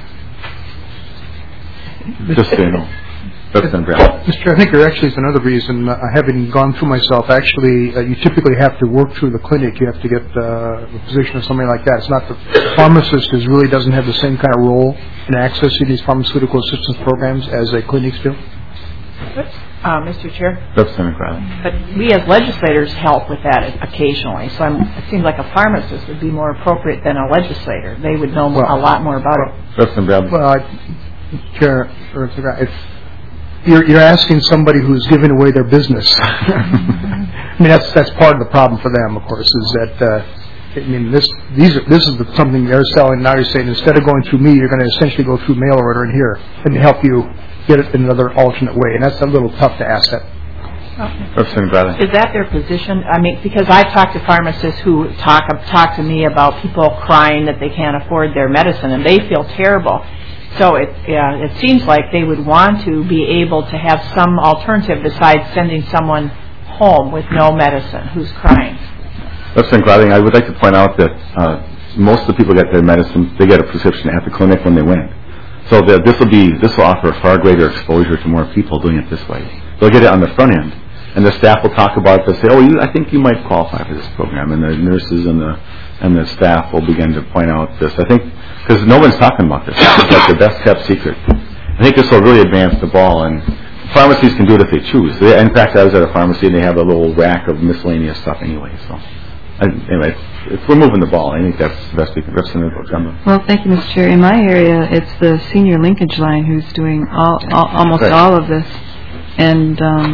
Just so you know. That's Mister Chair, I think there actually is another reason. Uh, having gone through myself, actually, uh, you typically have to work through the clinic. You have to get uh, the position of somebody like that. It's not the pharmacist is really doesn't have the same kind of role in accessing these pharmaceutical assistance programs as a clinics do. Uh, Mister Chair? That's Democratic. But we as legislators help with that occasionally, so I'm, it seems like a pharmacist would be more appropriate than a legislator. They would know well, a lot more about it. That's Democratic. Well, I, Chair, it's, you're, you're asking somebody who's giving away their business. I mean, that's that's part of the problem for them, of course, is that uh, I mean, this these are, this is the, something they're selling. Now you're saying instead of going through me, you're going to essentially go through mail order in here and help you get it in another alternate way, and that's a little tough to ask that. Okay. Is that their position? I mean, because I've talked to pharmacists who talk talk to me about people crying that they can't afford their medicine, and they feel terrible. So it yeah, it seems like they would want to be able to have some alternative besides sending someone home with no medicine who's crying. That's incredible. I would like to point out that uh, most of the people get their medicine, they get a prescription at the clinic when they win. So the, this will be this will offer far greater exposure to more people doing it this way. They'll get it on the front end, and the staff will talk about it. They'll say, "Oh, you, I think you might qualify for this program," and the nurses and the and the staff will begin to point out this. I think because no one's talking about this. It's like the best kept secret. I think this will really advance the ball, and pharmacies can do it if they choose. They, in fact, I was at a pharmacy and they have a little rack of miscellaneous stuff anyway. So I, anyway, it's, we're moving the ball. I think that's the best we can. Representative O'Jumbo. Well, thank you, Mister Chair. In my area, it's the senior linkage line who's doing all, all almost right. all of this, and um,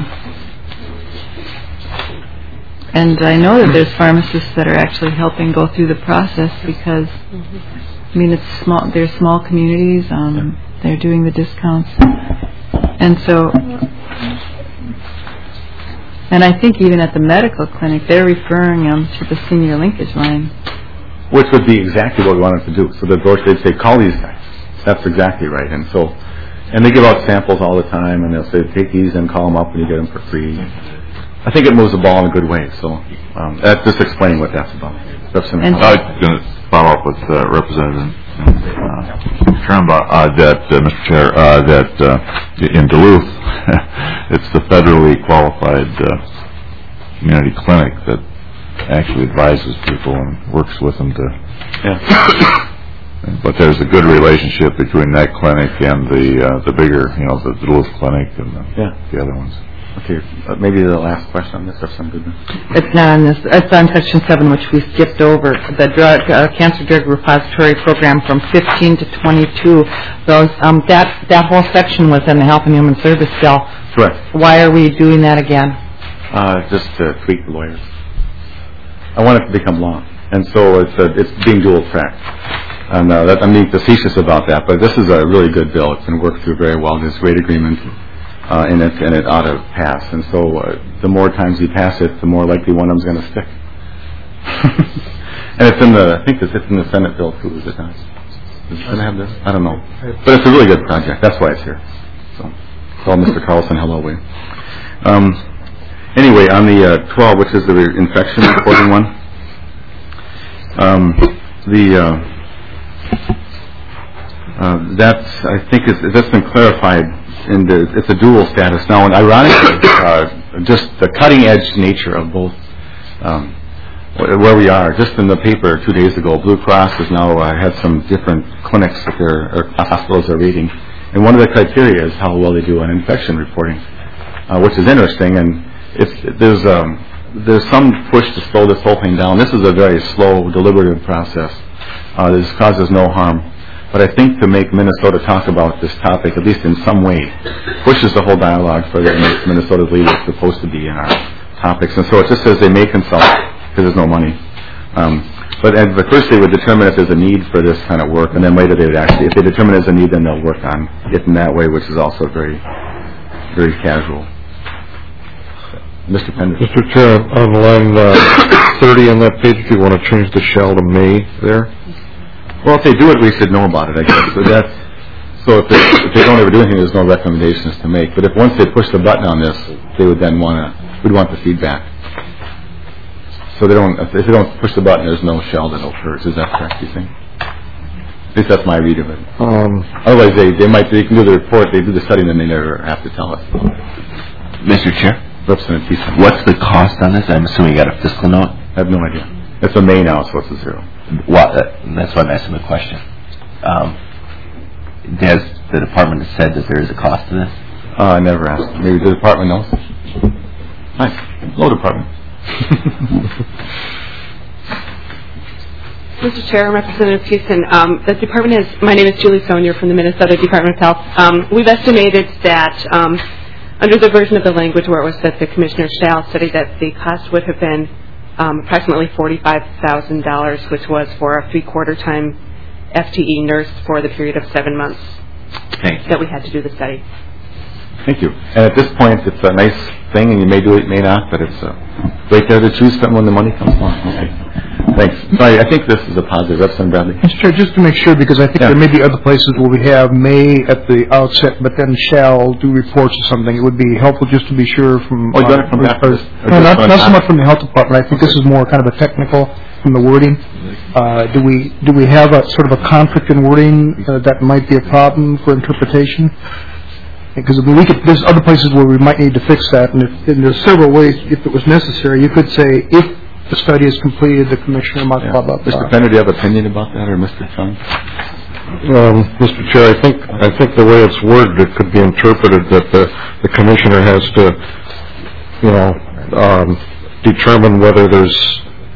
and I know that there's pharmacists that are actually helping go through the process because, I mean, it's small. They're small communities. Um, they're doing the discounts, and so. And I think even at the medical clinic, they're referring them to the senior linkage line. Which would be exactly what we wanted to do. So the door, they'd say, call these guys. That's exactly right. And so, and they give out samples all the time, and they'll say, take these and call them up and you get them for free. I think it moves the ball in a good way. So um, that's just explaining what that's about. That's I was going to follow up with uh, Representative uh, Turnbaugh, uh, that, uh, Mister Chair, uh, that uh, in Duluth, it's the federally qualified uh, community clinic that actually advises people and works with them to. Yeah. But there's a good relationship between that clinic and the uh, the bigger, you know, the Duluth clinic and the, yeah. the other ones. Okay, uh, maybe the last question on this or some good. It's not on this. It's on section seven, which we skipped over. The drug uh, cancer drug repository program from fifteen to twenty-two. Those um, that that whole section was in the Health and Human Service bill. Correct. Why are we doing that again? Uh, just to tweak the lawyers. I want it to become law, and so it's uh, it's being dual tracked. And uh, that, I'm being facetious about that, but this is a really good bill. It's been worked through very well. There's great agreement. Uh, and, it, and it ought to pass. And so uh, the more times we pass it, the more likely one of them's going to stick. And it's in the, I think it's in the Senate bill too, is it not? Does it have this? I don't know. But it's a really good project. That's why it's here. So call Mister Carlson hello way. Um, anyway, on the uh, twelve, which is the infection reporting one, um, the uh, uh, that's, I think, is, that's been clarified. And it's a dual status now, and ironically, uh, just the cutting-edge nature of both, um, where we are. Just in the paper two days ago, Blue Cross has now uh, had some different clinics that their or hospitals are rating, and one of the criteria is how well they do on infection reporting, uh, which is interesting. And it's there's um, there's some push to slow this whole thing down. This is a very slow, deliberative process. Uh, this causes no harm. But I think to make Minnesota talk about this topic, at least in some way, pushes the whole dialogue further and makes Minnesota's leaders supposed to be in our topics. And so it just says they may consult because there's no money. Um, but, and, but first they would determine if there's a need for this kind of work, and then later they would actually, if they determine there's a need, then they'll work on it in that way, which is also very, very casual. Mister Pender. Mister Chair, on line uh, thirty on that page, if you want to change the shall to may there. Well, if they do it, we should know about it, I guess. So that's so if they, if they don't ever do anything, there's no recommendations to make. But if once they push the button on this, they would then want to. We'd want the feedback. So they don't. If they don't push the button, there's no shell that occurs. Is that correct? You think? At least that's my read of it. Um, Otherwise, they they might they can do the report, they do the study, and then they never have to tell us. Mister Chair, Representative Thiessen. What's the cost on this? I'm assuming you got a fiscal note. I have no idea. It's a May now, so it's a zero. Well, uh, that's why I'm asking the question. Um, has the department said that there is a cost to this? Uh, I never asked. Maybe the department knows. Nice. Hello, department. Mister Chair, Representative Thiessen, um, the department is, my name is Julie Sonier from the Minnesota Department of Health. Um, we've estimated that um, under the version of the language where it was that the commissioner shall study, that the cost would have been Um, approximately forty-five thousand dollars, which was for a three-quarter time F T E nurse for the period of seven months Thank you. that we had to do the study. Thank you. And at this point, it's a nice thing, and you may do it, may not, but it's uh, right there to choose from when the money comes along. Okay. Thanks. Sorry, I think this is a positive. Representative Bradley. Mister Chair, just to make sure, because I think yeah. there may be other places where we have may at the outset, but then shall do reports or something. It would be helpful just to be sure from... Oh, you got it from that first? No, not, not so much from the health department. I think this is more kind of a technical from the wording. Uh, do we do we have a sort of a conflict in wording uh, that might be a problem for interpretation? Because we could, there's other places where we might need to fix that, and, if, and there's several ways, if it was necessary. You could say, if the study is completed, the commissioner might yeah. blah, blah, blah. Mister Pender, do you have an opinion about that, or Mister Chung? Um, Mister Chair, I think I think the way it's worded, it could be interpreted that the, the commissioner has to, you know, um, determine whether there's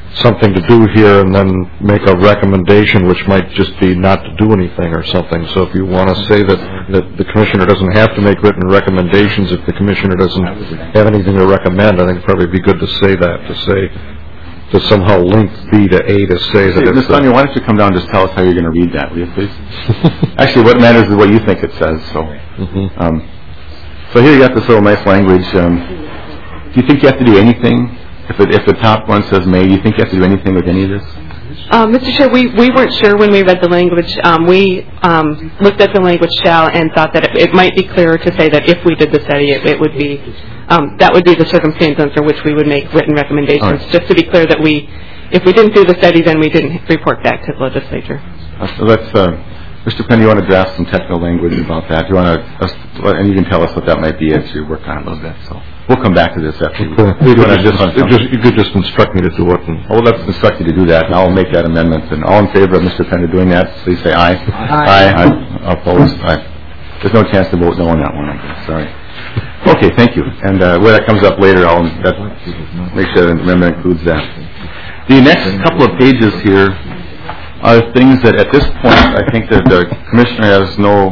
something to do here and then make a recommendation which might just be not to do anything or something. So if you want to say that, that the commissioner doesn't have to make written recommendations, if the commissioner doesn't have anything to recommend, I think it'd probably be good to say that, to say, to somehow link B to A to say that Hey, it's... Miz Sonia, why don't you come down and just tell us how you're going to read that, will you please? Actually, what matters is what you think it says. So, mm-hmm. um, so here you got this little nice language. Um, do you think you have to do anything? If, it, if the top one says may, do you think you have to do anything with any of this? Uh, Mister Chair, we, we weren't sure when we read the language. Um, we um, looked at the language shall and thought that it, it might be clearer to say that if we did the study, it, it would be um, that would be the circumstance under which we would make written recommendations. Right. Just to be clear that we, if we didn't do the study, then we didn't report back to the legislature. Uh, so let's, uh, Mister Penn, you want to draft some technical language about that? You want to, uh, and you can tell us what that might be as you work on it a little bit. So. We'll come back to this after you. You could just, just, you could just instruct me to do it. And well, let's instruct you to do that, and I'll make that amendment. And all in favor of Mister Pender doing that, please say aye. Aye. Aye. Aye. Opposed? Aye. There's no chance to vote no on that one, I guess. Sorry. Okay, thank you. And uh, where that comes up later, I'll that, make sure the amendment includes that. The next couple of pages here are things that at this point I think that the Commissioner has no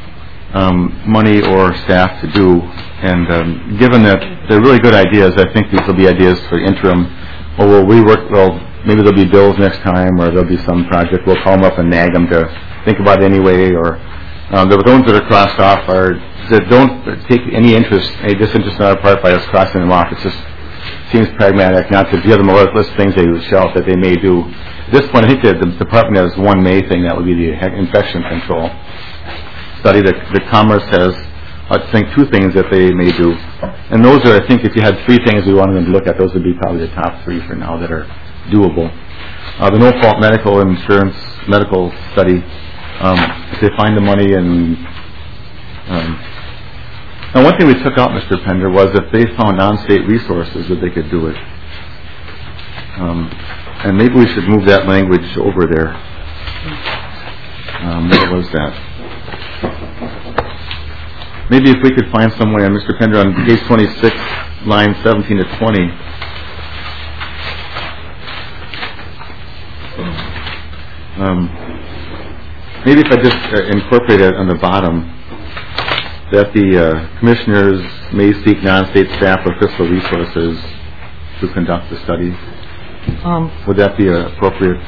um, money or staff to do. And um, given that they're really good ideas, I think these will be ideas for interim. Or will we work, well, maybe there'll be bills next time, or there'll be some project. We'll call them up and nag them to think about it anyway. Or um, the ones that are crossed off are that don't take any interest, any disinterest on our part by us crossing them off. It just seems pragmatic, not to give them a list of things they shelf that they may do. At this point, I think that the department has one May thing, that would be the infection control study. That the Commerce has, I think, two things that they may do. And those are, I think, if you had three things we wanted them to look at, those would be probably the top three for now that are doable. Uh, the no-fault medical insurance medical study, um, if they find the money and... Um, now, one thing we took out, Mister Pender, was if they found non-state resources that they could do it. Um, and maybe we should move that language over there. Um, where was that? Maybe if we could find somewhere, Mister Pender, on page twenty-six, lines seventeen to twenty. Um, maybe if I just uh, incorporate it on the bottom, that the uh, commissioners may seek non-state staff or fiscal resources to conduct the study. Um, Would that be uh, appropriate?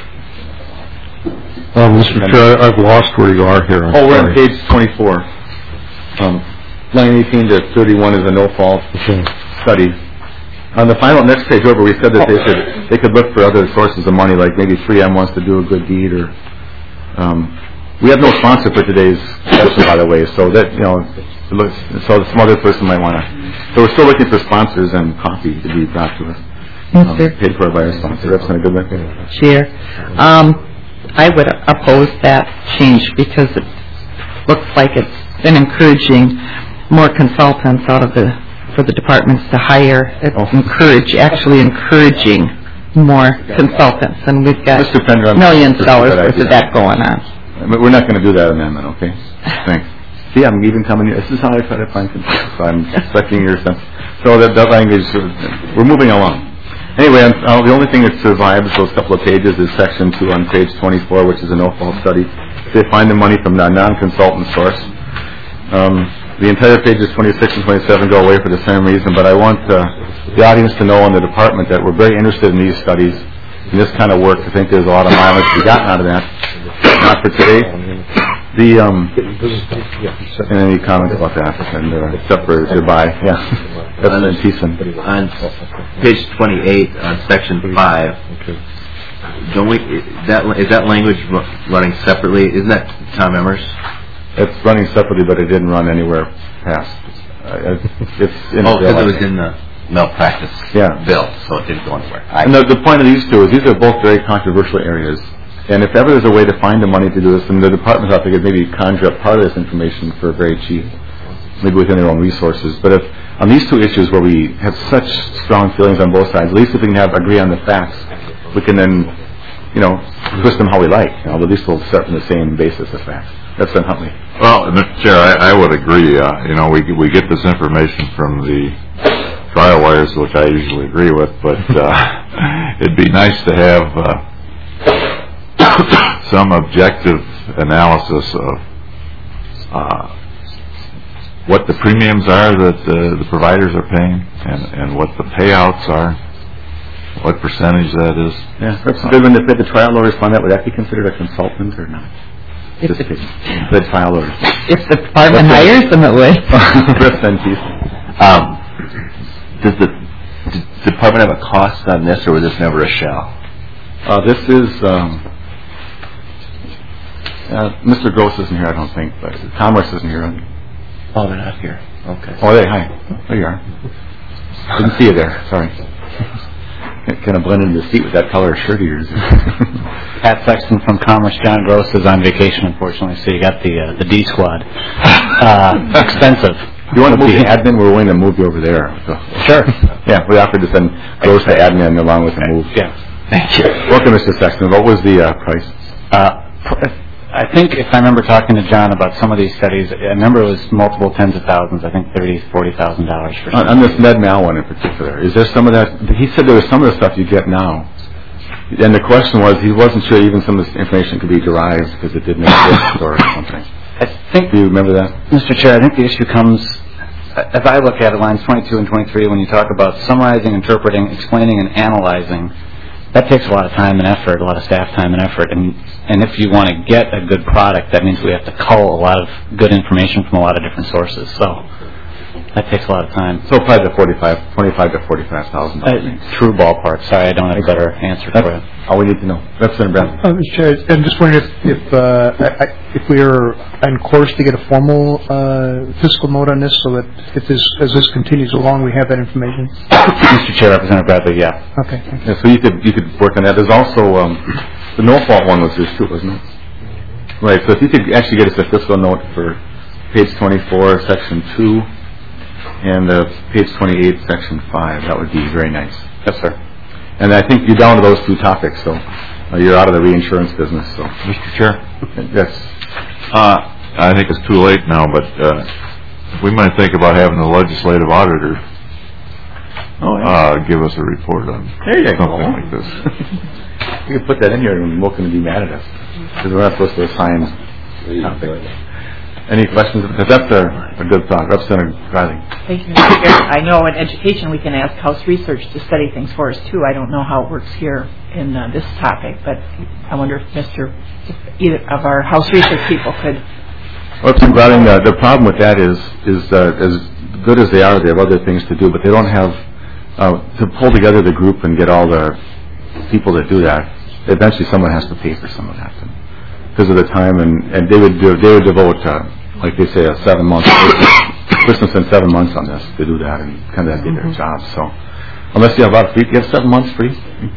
Um, Mister Chair, I've lost where you are here. I'm oh, we're sorry. on page twenty-four. Um, line eighteen to thirty-one is a no-fault okay. study. On the final next page over, we said that they could they could look for other sources of money, like maybe three M wants to do a good deed, or um, we have no sponsor for today's session, by the way. So that you know, so some other person might want to. So we're still looking for sponsors and coffee to be brought to us, um, paid for by our sponsor. That's a good one. Chair, um, I would oppose that change because it looks like it's been encouraging more consultants out of the for the departments to hire. It's oh. encourage actually encouraging more consultants, and we've got Mister Pender, millions of dollars worth of that going on. We're not going to do that amendment, okay? Thanks. See, I'm even coming. This is how I try to find consensus. So I'm expecting your sense. So that, that language, we're moving along. Anyway, uh, the only thing that survives those couple of pages is section two on page twenty-four, which is a no-fault study. They find the money from a non-consultant source. Um, the entire pages twenty-six and twenty-seven go away for the same reason, but I want uh, the audience to know in the department that we're very interested in these studies, in this kind of work. I think there's a lot of mileage to be gotten out of that. Not for today. The um, and any comments about that? And uh, except for goodbye, yeah. That's an Thiessen. On page twenty-eight, on section five, don't we? That is that language running separately? Isn't that Tom Emmers? It's running separately, but it didn't run anywhere past. Uh, it's in oh, because it was in the malpractice yeah. bill, so it didn't go anywhere. And the, the point of these two is these are both very controversial areas. And if ever there's a way to find the money to do this, then the department ought to could maybe conjure up part of this information for very cheap, maybe within their own resources. But if on these two issues where we have such strong feelings on both sides, at least if we can have agree on the facts, we can then, you know, twist them how we like. You know, at least we'll start from the same basis of facts. That's Ben Huntley. Well, Mister Chair, I, I would agree. Uh, you know, we we get this information from the trial lawyers, which I usually agree with, but uh, it'd be nice to have uh, some objective analysis of uh, what the premiums are that uh, the providers are paying, and, and what the payouts are, what percentage that is. Yeah, that's good. When the, the trial lawyers find that, would that be considered a consultant or not? If the, the trial lawyers. If the department hires them, it would. um, does the d- department have a cost on this, or was this never a shall? Uh, this is, um, uh, Mister Gross isn't here, I don't think, but Commerce isn't here. Oh, they're not here. Okay. Oh, there, hi. There you are. Didn't see you there, sorry. Kind of blended into the seat with that color shirt of yours. Pat Sexton from Commerce. John Gross is on vacation, unfortunately, so you got the uh, the D squad. Uh, expensive. If you want to move to admin, we're willing to move you over there. So. Sure. Yeah, we offered to send Gross to admin along with the move. Yeah. Thank you. Welcome, Mister Sexton. What was the uh, price? Uh, pr- I think if I remember talking to John about some of these studies, I remember it was multiple tens of thousands. I think thirty, forty thousand dollars for. On, on this MedMal one in particular, is there some of that? He said there was some of the stuff you get now, and the question was he wasn't sure even some of this information could be derived because it didn't exist or something. I think. Do you remember that, Mister Chair? I think the issue comes, as I look at it, lines twenty-two and twenty-three, when you talk about summarizing, interpreting, explaining, and analyzing. That takes a lot of time and effort, a lot of staff time and effort, and and if you want to get a good product, that means we have to cull a lot of good information from a lot of different sources. So that takes a lot of time. So probably the forty-five, twenty-five to forty-five thousand. Uh, true ballpark. Sorry, I don't have a better answer That's for you. all we need to know. Representative Brown. Uh, Mister Chair, I'm just wondering if if, uh, I, if we are on course to get a formal uh, fiscal note on this, so that if this as this continues along, we have that information. Mister Chair, Representative Bradley, yeah. Okay. Thank you. Yeah, so you could you could work on that. There's also um, the no fault one was this too, wasn't it? Right. So if you could actually get us a fiscal note for page twenty-four, section two, and uh, page twenty-eight, section five, that would be very nice. Yes, sir. And I think you're down to those two topics, so uh, you're out of the reinsurance business. So, Mister Chair? Yes. Uh, I think it's too late now, but uh, we might think about having the legislative auditor oh, yeah. uh, give us a report on there you something go. like this. You can put that in here and welcome to be mad at us because we're not supposed to assign topics. Any questions? Because that's a, a good thought. Representative Riley. Thank you, Mister Chair. I know in education we can ask House Research to study things for us too. I don't know how it works here in uh, this topic, but I wonder if Mister if either of our House Research people could. Representative Riley, uh, the problem with that is is uh, as good as they are, they have other things to do, but they don't have uh, to pull together the group and get all the people that do that. Eventually, someone has to pay for some of that because of the time, and, and they would do, they would devote. Uh, like they say, a seven months, Christmas and seven months on this to do that, and kind of that'd be their job. So, unless you have a lot of free, do you have seven months free?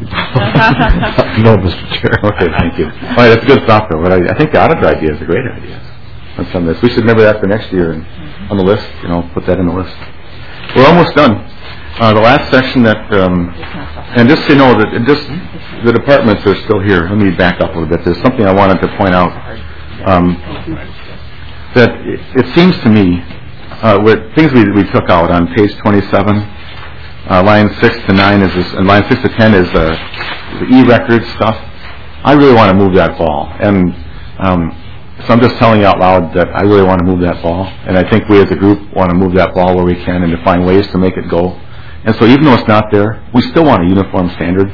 No, Mister Chair. Okay, thank you. All right, that's good stuff, though. But I, I think the auditor idea is a great idea on some of this. We should remember that for next year and on the list. You know, put that in the list. We're almost done. Uh, the last section that, um, and just so you know that it just the departments are still here. Let me back up a little bit. There's something I wanted to point out. Um, that it, it seems to me, uh, with things we, we took out on page twenty-seven, uh, line six to nine is this, and line six to ten is uh, the e-record stuff. I really want to move that ball, and um, so I'm just telling you out loud that I really want to move that ball, and I think we as a group want to move that ball where we can and to find ways to make it go. And so even though it's not there, we still want a uniform standard.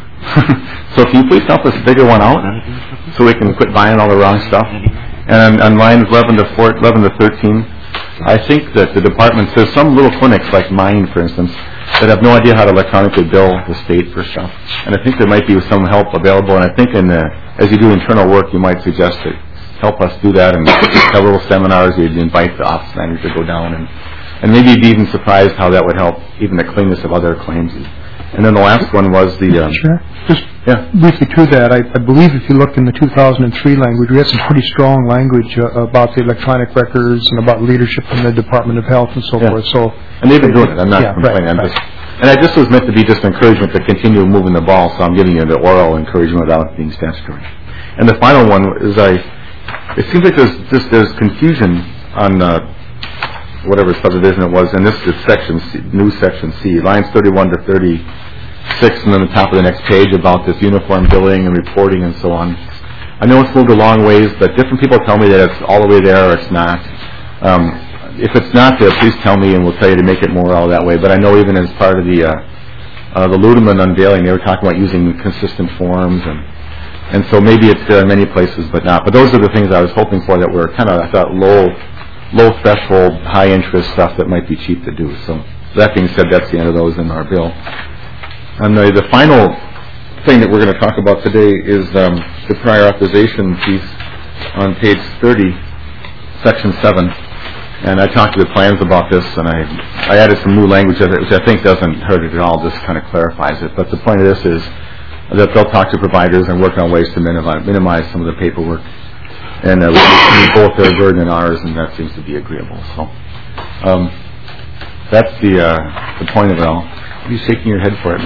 So can you please help us figure one out so we can quit buying all the wrong stuff? And on, on lines eleven to four, eleven to thirteen, I think that the departments, there's some little clinics like mine, for instance, that have no idea how to electronically bill the state for stuff. And I think there might be some help available. And I think in the, as you do internal work, you might suggest that help us do that and have little seminars. You'd invite the office manager to go down, and, and maybe you'd be even surprised how that would help even the cleanness of other claims. And then the last one was the... Um, sure. Just yeah. briefly to that, I, I believe if you look in the two thousand three language, we had some pretty strong language uh, about the electronic records and about leadership in the Department of Health and so yeah. forth. So, and they've been doing it. I'm not yeah, complaining. Right, I'm right. just, and I just was meant to be just encouragement to continue moving the ball, so I'm giving you the oral encouragement without being statutory. And the final one is I... It seems like there's just there's confusion on uh, whatever subdivision it was, and this is section C, new section C, lines thirty-one to thirty-six six and then the top of the next page about this uniform billing and reporting and so on. I know it's moved a long ways, but different people tell me that it's all the way there or it's not. Um, if it's not there, please tell me and we'll tell you to make it more all that way. But I know even as part of the uh, uh, the Ludeman unveiling, they were talking about using consistent forms, and and so maybe it's there in many places, but not. But those are the things I was hoping for that were kind of, I thought, low low threshold, high interest stuff that might be cheap to do. So that being said, that's the end of those in our bill. And the, the final thing that we're going to talk about today is um, the prior authorization piece on page thirty, section seven. And I talked to the plans about this, and I, I added some new language of it, which I think doesn't hurt it at all, just kind of clarifies it. But the point of this is that they'll talk to providers and work on ways to minimize, minimize some of the paperwork. And uh, we both their burden and ours, and that seems to be agreeable. So um, that's the uh, the point of it all. What are you shaking your head for it?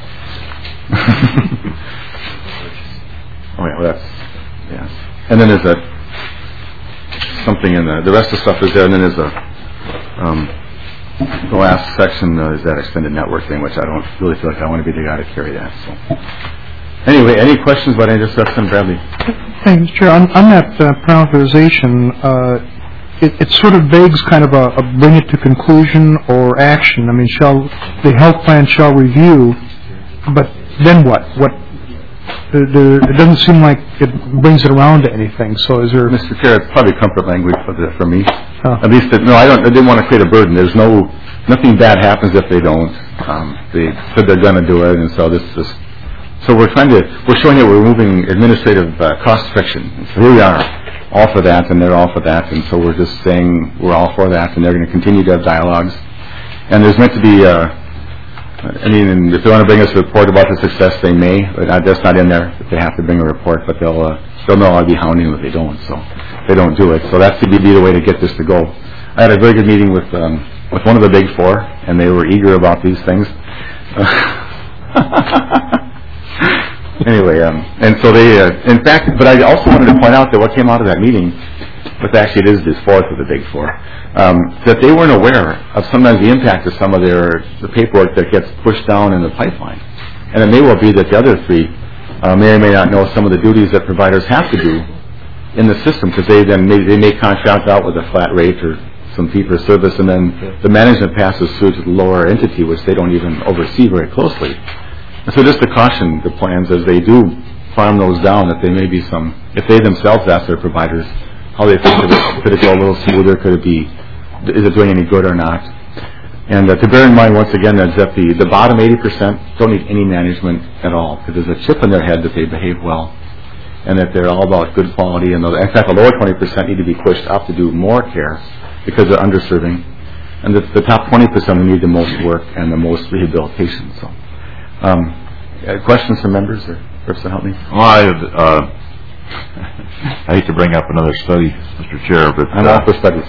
Oh yeah, well that's yeah. And then there's a something in the the rest of the stuff is there, and then there's a um, the last section uh, is that extended network thing, which I don't really feel like I want to be the guy to carry that. So anyway, any questions about any of this stuff, Bradley? Thanks, Chair. On, on that uh, prioritization, uh, it, it sort of begs kind of a, a bring it to conclusion or action. I mean, shall the health plan shall review, but then what? What? The, the, it doesn't seem like it brings it around to anything. So is there, Mister Chair, it's probably comfort language for the, for me. Oh. At least, that, no, I don't. I didn't want to create a burden. There's no nothing bad happens if they don't. Um, they said they're going to do it, and so this is. So we're trying to, we're showing that we're removing administrative uh, cost friction. So here we are, all for that, and they're all for that, and so we're just saying we're all for that, and they're going to continue to have dialogues. And there's meant to be, uh, I mean, if they want to bring us a report about the success, they may, but not, that's not in there, that they have to bring a report, but they'll, uh, they'll know I'll be hounding them if they don't, so they don't do it. So that's to be the way to get this to go. I had a very good meeting with, um, with one of the big four, and they were eager about these things. Anyway, um, and so they, uh, in fact, but I also wanted to point out that what came out of that meeting, but actually it is this fourth of the big four, um, that they weren't aware of sometimes the impact of some of their the paperwork that gets pushed down in the pipeline. And it may well be that the other three uh, may or may not know some of the duties that providers have to do in the system, because they then may, they may contract out with a flat rate or some fee for service, and then the management passes through to the lower entity, which they don't even oversee very closely. And so just to caution the plans as they do farm those down, that there may be some, if they themselves ask their providers how they think, could it, could it go a little smoother, could it be, is it doing any good or not? And uh, to bear in mind once again that the, the bottom eighty percent don't need any management at all, because there's a chip in their head that they behave well, and that they're all about good quality, and in fact the lower twenty percent need to be pushed up to do more care because they're underserving, and the, the top twenty percent who need the most work and the most rehabilitation. So. Um, uh, questions from members, or Representative help me? Well, I, uh, I hate to bring up another study, Mister Chair, but I'm all for studies.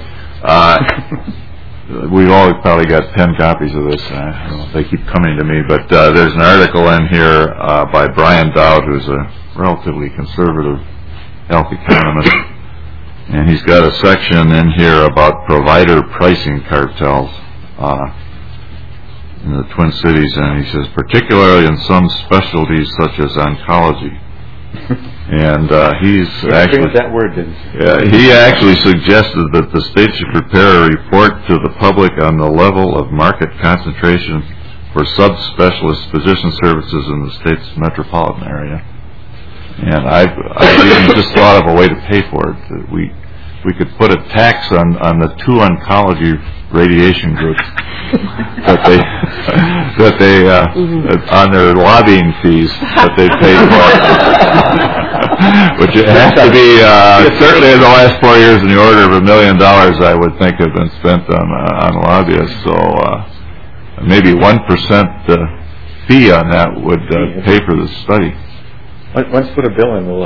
Uh, we've all probably got ten copies of this. I don't know if they keep coming to me, but uh, there's an article in here uh, by Brian Dowd, who's a relatively conservative health economist, and he's got a section in here about provider pricing cartels. Uh, in the Twin Cities, and he says, particularly in some specialties such as oncology. And uh, he's actually that word didn't. Yeah, he actually suggested that the state should prepare a report to the public on the level of market concentration for subspecialist physician services in the state's metropolitan area. And I've, I've even just thought of a way to pay for it. That we we could put a tax on, on the two oncology radiation groups that they that they uh, mm-hmm. on their lobbying fees that they pay for, which it has to be uh, certainly in the last four years in the order of a million dollars, I would think, have been spent on uh, on lobbyists. So uh, maybe one percent uh, fee on that would uh, pay for the study. Let's put a bill in. We'll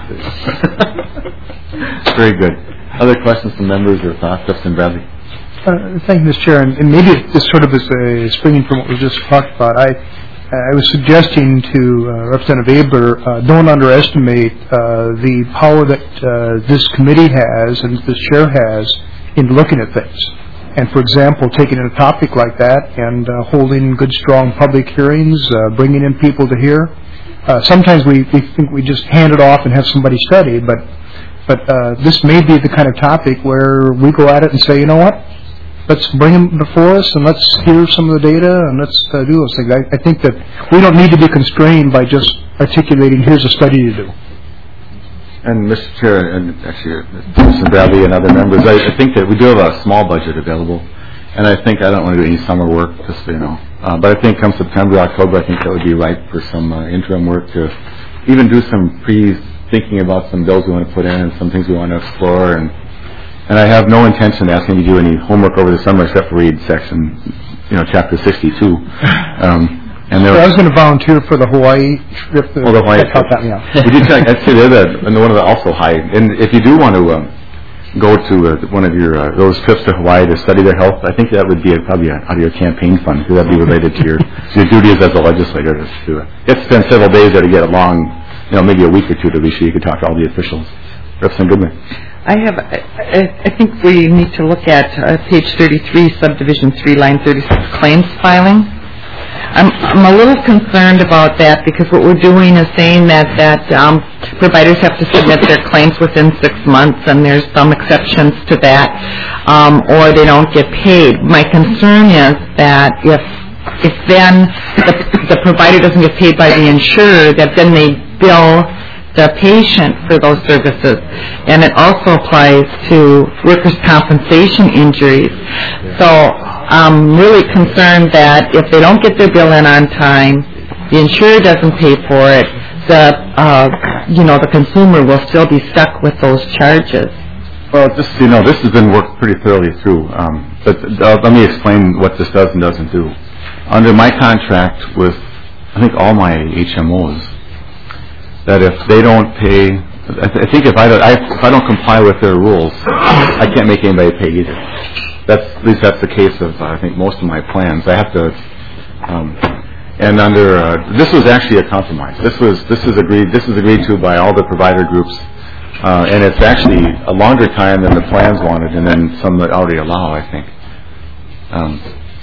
very good. Other questions from members or thoughts? Justin Bradley. Uh, thank you, Mister Chair. And, and maybe it, this sort of is uh, springing from what we just talked about. I I was suggesting to uh, Representative Abler, uh, don't underestimate uh, the power that uh, this committee has and this chair has in looking at things. and, for example, taking a topic like that and uh, holding good, strong public hearings, uh, bringing in people to hear. Uh, sometimes we, we think we just hand it off and have somebody study, but but uh, this may be the kind of topic where we go at it and say, you know what, let's bring them before us and let's hear some of the data and let's uh, do those things. I, I think that we don't need to be constrained by just articulating, here's a study to do. And Mister Chair, and actually Mister Bradley and other members, I, I think that we do have a small budget available, and I think I don't want to do any summer work, just so you know. Uh, but I think come September, October, I think that would be ripe for some uh, interim work to even do some pre-thinking about some bills we want to put in and some things we want to explore. And and I have no intention of asking you to do any homework over the summer except for read section, you know, chapter sixty-two. Um, And there so I was going to volunteer for the Hawaii trip. Oh, the Hawaii trip. That, yeah. We did check. I'd say they're the, and one of the also high. And if you do want to um, go to uh, one of your uh, those trips to Hawaii to study their health, I think that would be a, probably a, out of your campaign fund, because that would be related to your to your duties as a legislator. To, to uh, you have to spend several days there to get along, you know, maybe a week or two to be sure you could talk to all the officials. Representative Goodman. I have. I, I think we need to look at uh, page thirty-three, subdivision three, line thirty-six, claims filing. I'm, I'm a little concerned about that because what we're doing is saying that that um, providers have to submit their claims within six months, and there's some exceptions to that, um, or they don't get paid. My concern is that if if then the, the provider doesn't get paid by the insurer, that then they bill the patient for those services, and it also applies to workers' compensation injuries. So I'm really concerned that if they don't get their bill in on time, the insurer doesn't pay for it, the uh, you know the consumer will still be stuck with those charges. Well, just so you know, this has been worked pretty thoroughly through. Um, but uh, let me explain what this does and doesn't do. Under my contract with, I think, all my H M Os, that if they don't pay, I, th- I think if I, don't, I if I don't comply with their rules, I can't make anybody pay either. That's at least that's the case of uh, I think most of my plans. I have to, um, and under uh, this was actually a compromise. This was this is agreed this is agreed to by all the provider groups, uh, and it's actually a longer time than the plans wanted, and then some that already allow. I think. Um,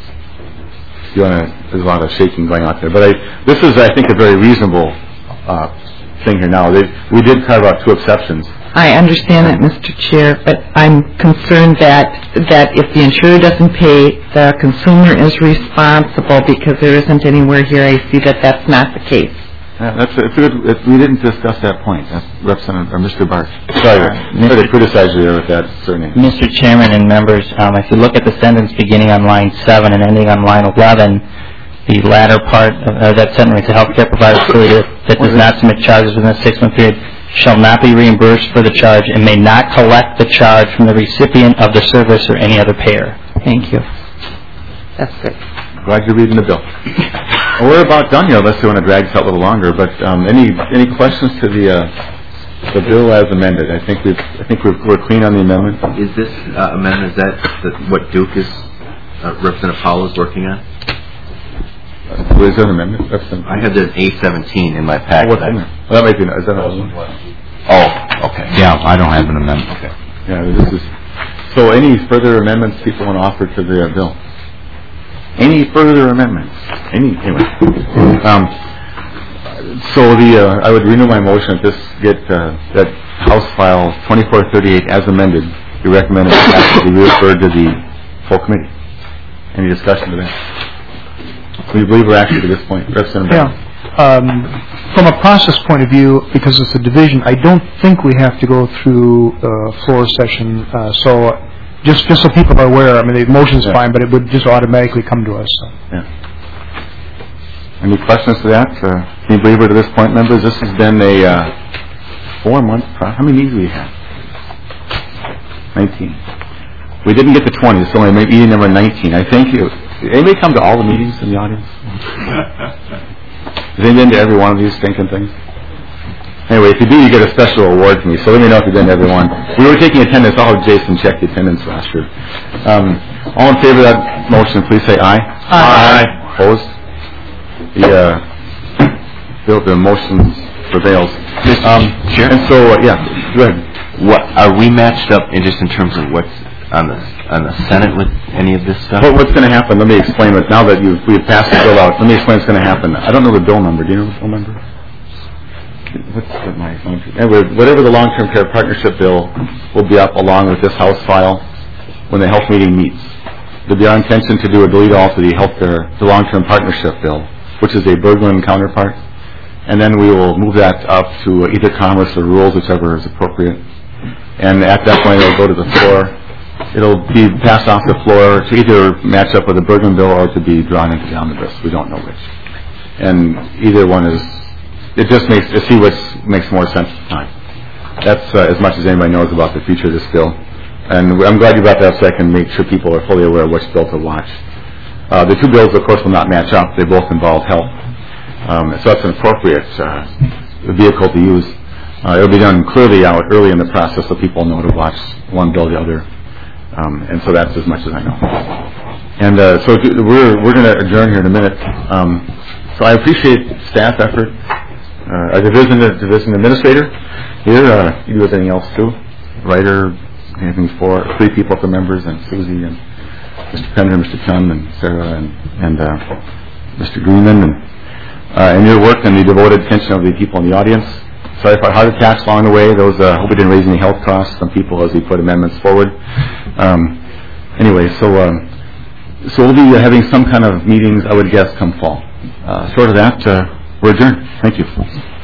you want to? There's a lot of shaking going on there, but I, this is I think a very reasonable uh, thing here now. They, we did carve out two exceptions. I understand that, Mister Chair, but I'm concerned that that if the insurer doesn't pay, the consumer is responsible, because there isn't anywhere here I see that that's not the case. Yeah, that's it's good. It, we didn't discuss that point. That's Representative or Mister Barth. Sorry, I'm sorry to criticize you there with that surname. Mister Chairman and members, um, if you look at the sentence beginning on line seven and ending on line eleven, the latter part of uh, that sentence, a healthcare provider that, that does not submit charges within a six-month period shall not be reimbursed for the charge and may not collect the charge from the recipient of the service or any other payer. Thank you. That's it. Glad you're reading the bill. Well, we're about done here, unless you want to drag this out a little longer. But um, any any questions to the uh, the bill as amended? I think we've I think we're, we're clean on the amendment. Is this uh, amendment, is that the, what Duke is uh, Representative Powell is working on? Uh, is that an amendment? I had the A seventeen in my pack. Oh, what's in there? Well, that might be. Is that another one? Oh, okay. Yeah, I don't have an amendment. Okay. Yeah, this is. So, any further amendments people want to offer to the uh, bill? Any further amendments? Any anyway. Um, so the uh, I would renew my motion if this get uh, that House File twenty-four thirty-eight as amended. We recommend it to be referred to the full committee. Any discussion of that? We believe we're actually to this point. Representative. Yeah. Um, from a process point of view, because it's a division, I don't think we have to go through uh, floor session. Uh, so just just so people are aware, I mean, the motion's yeah. fine, but it would just automatically come to us. So. Yeah. Any questions to that? Uh, can you believe we're to this point, members? This has been a uh, four-month process. How many meetings do we have? nineteen. We didn't get to twenty, so only meeting number nineteen. I thank you. Anybody come to all the meetings in the audience? Has anybody been to every one of these stinking things? Anyway, if you do, you get a special award from me, so let me know if you've been to every one. We were taking attendance. I'll have Jason check the attendance last year. Um, all in favor of that motion, please say aye. Aye. Aye. Opposed? The, uh, the, the motion prevails. Um, sure. And so, uh, yeah, go ahead. What, are we matched up in just in terms of what's on the on the Senate with any of this stuff? Well, what's going to happen? Let me explain it. Now that you've we've passed the bill out, let me explain what's going to happen. I don't know the bill number. Do you know the bill number? What's the, my anyway? Whatever the long-term care partnership bill will be up along with this House file when the health meeting meets. It'll be our intention to do a delete all to the healthcare, the long-term partnership bill, which is a Berglund counterpart, and then we will move that up to either Commerce or Rules, whichever is appropriate. And at that point, it'll go to the floor. It'll be passed off the floor to either match up with the Berglund bill or to be drawn into the omnibus. We don't know which. And either one is. It just makes to see what makes more sense at the time. That's uh, as much as anybody knows about the future of this bill. And I'm glad you brought that up so I can make sure people are fully aware of which bill to watch. Uh, the two bills, of course, will not match up. They both involve health. Um, so that's an appropriate uh, vehicle to use. Uh, it'll be done clearly out early in the process so people know to watch one bill or the other. Um, and so that's as much as I know. And uh, so we're we're going to adjourn here in a minute. Um, so I appreciate staff effort. Uh, our division, division administrator here, uh, you do everything else too. Writer, anything for three people for members, and Susie and Mister Pender, Mister Chun, and Sarah, and, and uh, Mister Greenman, and uh, and your work and the devoted attention of the people in the audience. Sorry for heart attacks along the way. Those uh, hope we didn't raise any health costs on people as we put amendments forward. Um, anyway, so um, so we'll be having some kind of meetings, I would guess, come fall. Uh, short of that, uh, we're adjourned. Thank you.